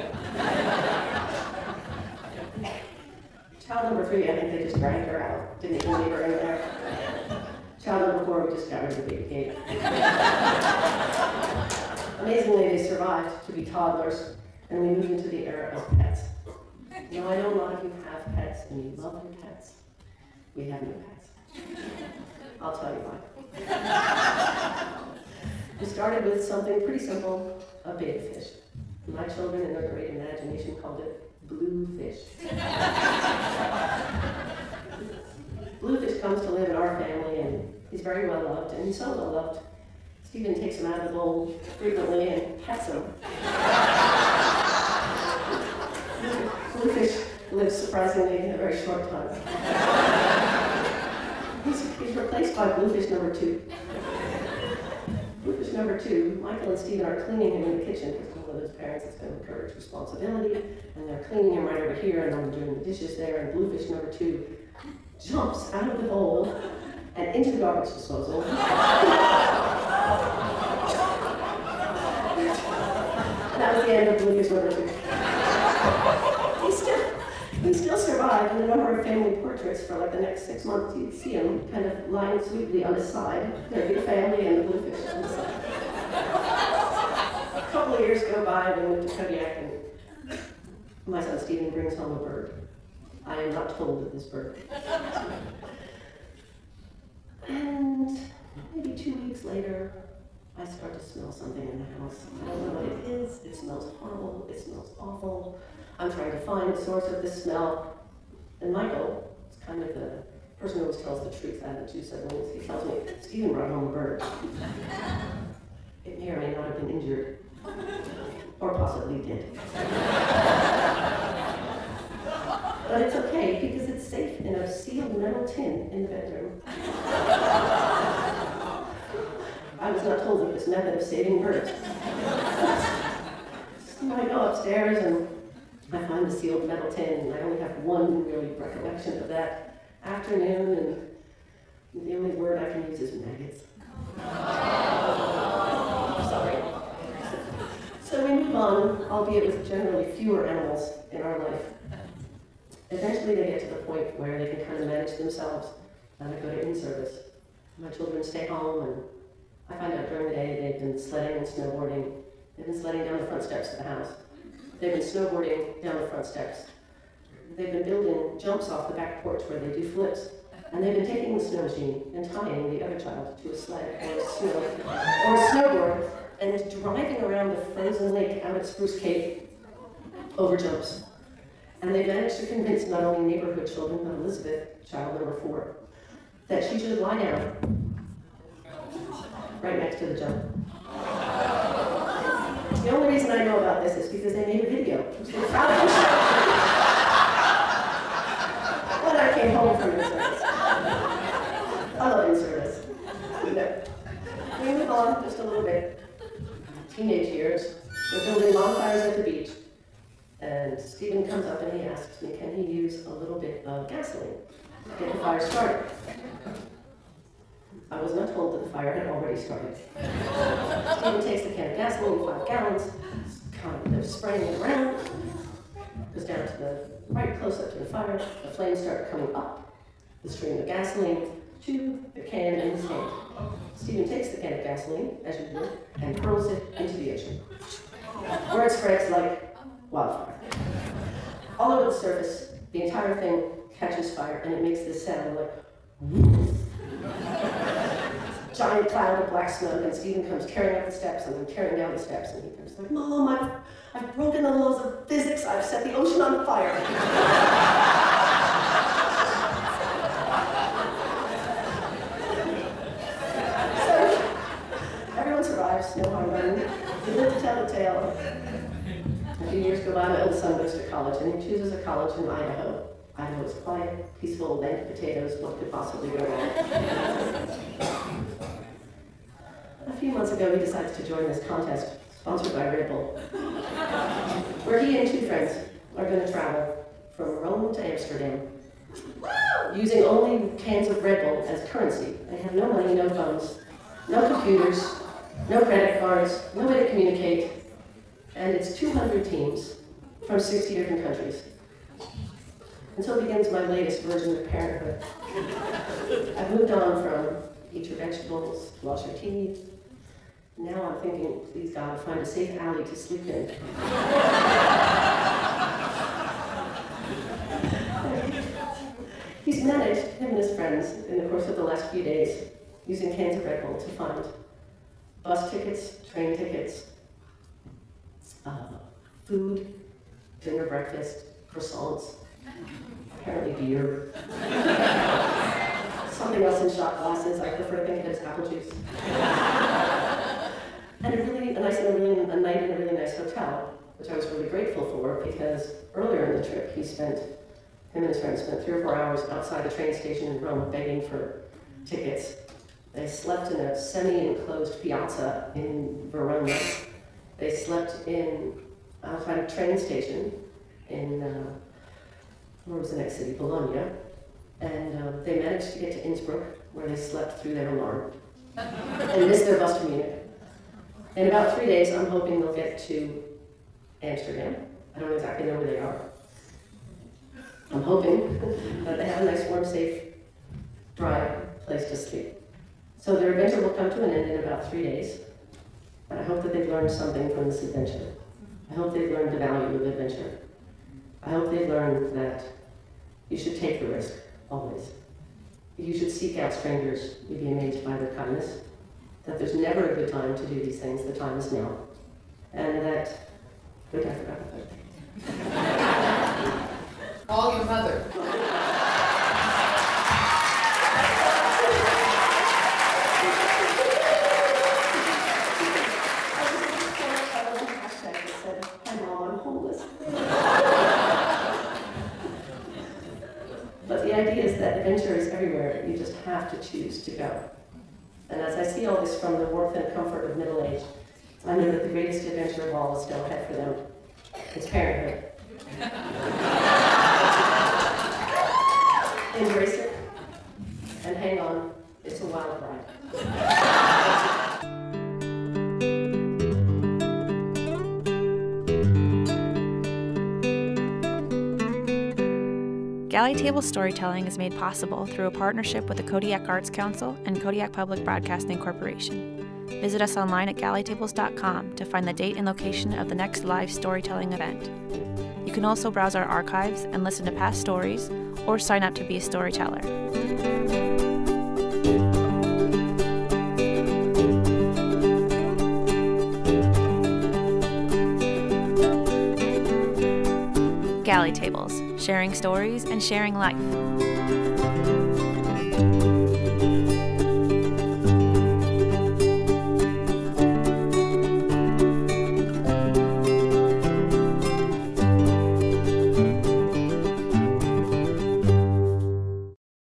Child number 3, I think they just dragged her out. Didn't even leave her in there. Child number 4, we just got rid of the baby gate. Amazingly, they survived to be toddlers, and we moved into the era of pets. Now, I know a lot of you have pets, and you love your pets. We have no pets. I'll tell you why. We started with something pretty simple, a beta fish. My children, in their great imagination, called it Bluefish. Bluefish comes to live in our family, and he's very well loved, and he's so well loved. Stephen takes him out of the bowl frequently and pets him. Bluefish lives surprisingly in a very short time. He's replaced by Bluefish number 2. Bluefish number 2, Michael and Stephen are cleaning him in the kitchen because one of those parents is going to encourage responsibility, and they're cleaning him right over here, and I'm doing the dishes there, and Bluefish number 2 jumps out of the bowl and into the garbage disposal. That was the end of Bluey's River. He still survived in a number of family portraits for like the next 6 months. You'd see him kind of lying sweetly on his side. There'd be the family and the bluefish on the side. A couple of years go by, and we moved to Kodiak, and my son Stephen brings home a bird. I am not told of this bird. And maybe 2 weeks later, I start to smell something in the house. I don't know what it is. It smells horrible. It smells awful. I'm trying to find the source of this smell. And Michael, it's kind of the person who always tells the truth out of the two siblings. He tells me, Stephen brought home a bird. It may or may not have been injured. Or possibly did. But it's okay, because it's safe in a sealed metal tin in the bedroom. I was not told of this method of saving birds. So I go upstairs and I find the sealed metal tin, and I only have one really recollection of that afternoon, and the only word I can use is maggots. Sorry. So we move on, albeit with generally fewer animals in our life. Eventually they get to the point where they can kind of manage themselves, and I go to in-service. My children stay home, and I find out during the day they've been sledding and snowboarding. They've been sledding down the front steps of the house. They've been snowboarding down the front steps. They've been building jumps off the back porch where they do flips. And they've been taking the snow machine and tying the other child to a sled or a snowboard and driving around the frozen lake out at Spruce Cave over jumps. And they managed to convince not only neighborhood children, but Elizabeth, child number 4, that she should lie down right next to the jump. The only reason I know about this is because they made a video. When I came home from in-service. I love in-service. We move on just a little bit. Teenage years. We're building bonfires at the beach. And Stephen comes up and he asks me, can he use a little bit of gasoline to get the fire started? I was not told that the fire had already started. Stephen takes the can of gasoline, 5 gallons, they're spraying it around, goes down to the right close up to the fire, the flames start coming up, the stream of gasoline to the can in his hand. Stephen takes the can of gasoline, as you do, and hurls it into the ocean, where it spreads like wildfire. All over the surface, the entire thing catches fire, and it makes this sound like giant cloud of black smoke, and Stephen comes carrying up the steps, and I'm carrying down the steps, and he comes like, Mom, I've broken the laws of physics, I've set the ocean on fire. So, everyone survives, no harm done. We live to tell the tale. A few years go by, my oldest son goes to college, and he chooses a college in Idaho. Idaho is quiet, peaceful, land of potatoes, what could possibly go wrong? A few months ago, he decides to join this contest, sponsored by Red Bull, where he and 2 friends are going to travel from Rome to Amsterdam, using only cans of Red Bull as currency. They have no money, no phones, no computers, no credit cards, no way to communicate, and it's 200 teams from 60 different countries. And so begins my latest version of parenthood. I've moved on from eat your vegetables, wash your teeth. Now I'm thinking, please God, find a safe alley to sleep in. He's managed, him and his friends, in the course of the last few days, using cans of Red Bull to find bus tickets, train tickets, food, dinner, breakfast, croissants, apparently beer. Something else in shot glasses. I prefer to think of it as apple juice. And a night in a really nice hotel, which I was really grateful for, because earlier in the trip, him and his friends spent 3 or 4 hours outside a train station in Rome begging for tickets. They slept in a semi-enclosed piazza in Verona. They slept outside a train station in, where was the next city? Bologna. And they managed managed to get to Innsbruck, where they slept through their alarm, and missed their bus to Munich. In about 3 days, I'm hoping they'll get to Amsterdam. I don't exactly know where they are. I'm hoping that they have a nice, warm, safe, dry place to sleep. So their adventure will come to an end in about 3 days. And I hope that they've learned something from this adventure. I hope they've learned the value of adventure. I hope they've learned that you should take the risk, always. You should seek out strangers. You'd be amazed by their kindness. That there's never a good time to do these things. The time is now. And that, wait, I forgot the third thing. Call your mother. But the idea is that adventure is everywhere. You just have to choose to go. And as I see all this from the warmth and comfort of middle age, I know that the greatest adventure of all is still ahead for them. It's parenthood. Embrace it and hang on. It's a wild ride. Galley Table Storytelling is made possible through a partnership with the Kodiak Arts Council and Kodiak Public Broadcasting Corporation. Visit us online at galleytables.com to find the date and location of the next live storytelling event. You can also browse our archives and listen to past stories or sign up to be a storyteller. Galley Tables, sharing stories and sharing life.